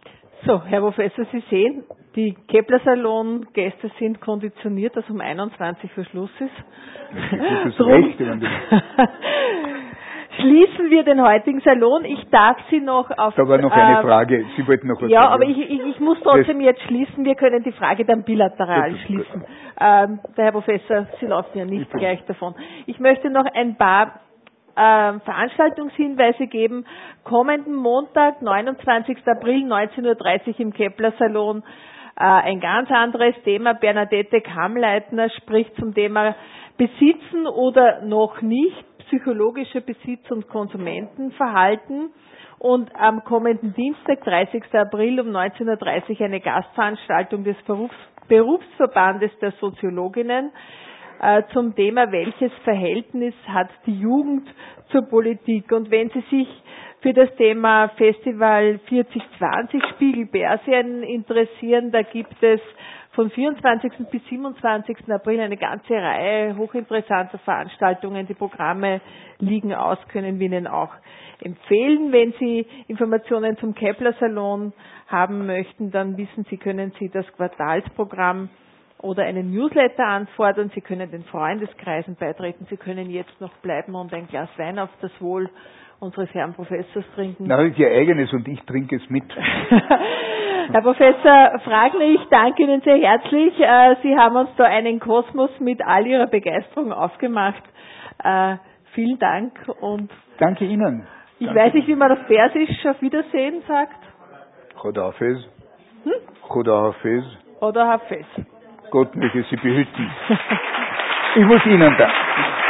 So, Herr Professor, Sie sehen, die Kepler-Salon-Gäste sind konditioniert, dass um einundzwanzig Uhr Schluss ist. Gutes Recht, wenn die schließen wir den heutigen Salon. Ich darf Sie noch auf... Da war noch eine äh, Frage. Sie wollten noch was Ja, sagen. aber ich, ich, ich muss trotzdem jetzt schließen. Wir können die Frage dann bilateral Gut, schließen. gut. Ähm, der Herr Professor, Sie laufen ja nicht gleich davon. Ich möchte noch ein paar äh, Veranstaltungshinweise geben. Kommenden Montag, neunundzwanzigsten April, neunzehn Uhr dreißig im Kepler-Salon. Äh, ein ganz anderes Thema. Bernadette Kammleitner spricht zum Thema Besitzen oder noch nicht, psychologische Besitz- und Konsumentenverhalten. Und am kommenden Dienstag, dreißigsten April um neunzehn Uhr dreißig eine Gastveranstaltung des Berufs Berufsverbandes der Soziologinnen äh, zum Thema, welches Verhältnis hat die Jugend zur Politik. Und wenn Sie sich für das Thema Festival vierzig zwanzig Spiegel-Persien interessieren, da gibt es von vierundzwanzigsten bis siebenundzwanzigsten April eine ganze Reihe hochinteressanter Veranstaltungen. Die Programme liegen aus, können wir Ihnen auch empfehlen. Wenn Sie Informationen zum Kepler-Salon haben möchten, dann wissen Sie, können Sie das Quartalsprogramm oder einen Newsletter anfordern. Sie können den Freundeskreisen beitreten. Sie können jetzt noch bleiben und ein Glas Wein auf das Wohl unseres Herrn Professors trinken. Na, das ist Ihr eigenes und ich trinke es mit. Herr Professor Fragner, ich danke Ihnen sehr herzlich. Sie haben uns da einen Kosmos mit all Ihrer Begeisterung aufgemacht. Vielen Dank und danke Ihnen. Ich danke. weiß nicht, wie man auf Persisch auf Wiedersehen sagt. Khoda Hafiz. Hm? Khoda Hafiz. Oder Hafiz. Gott möge Sie behüten. Ich muss Ihnen danken.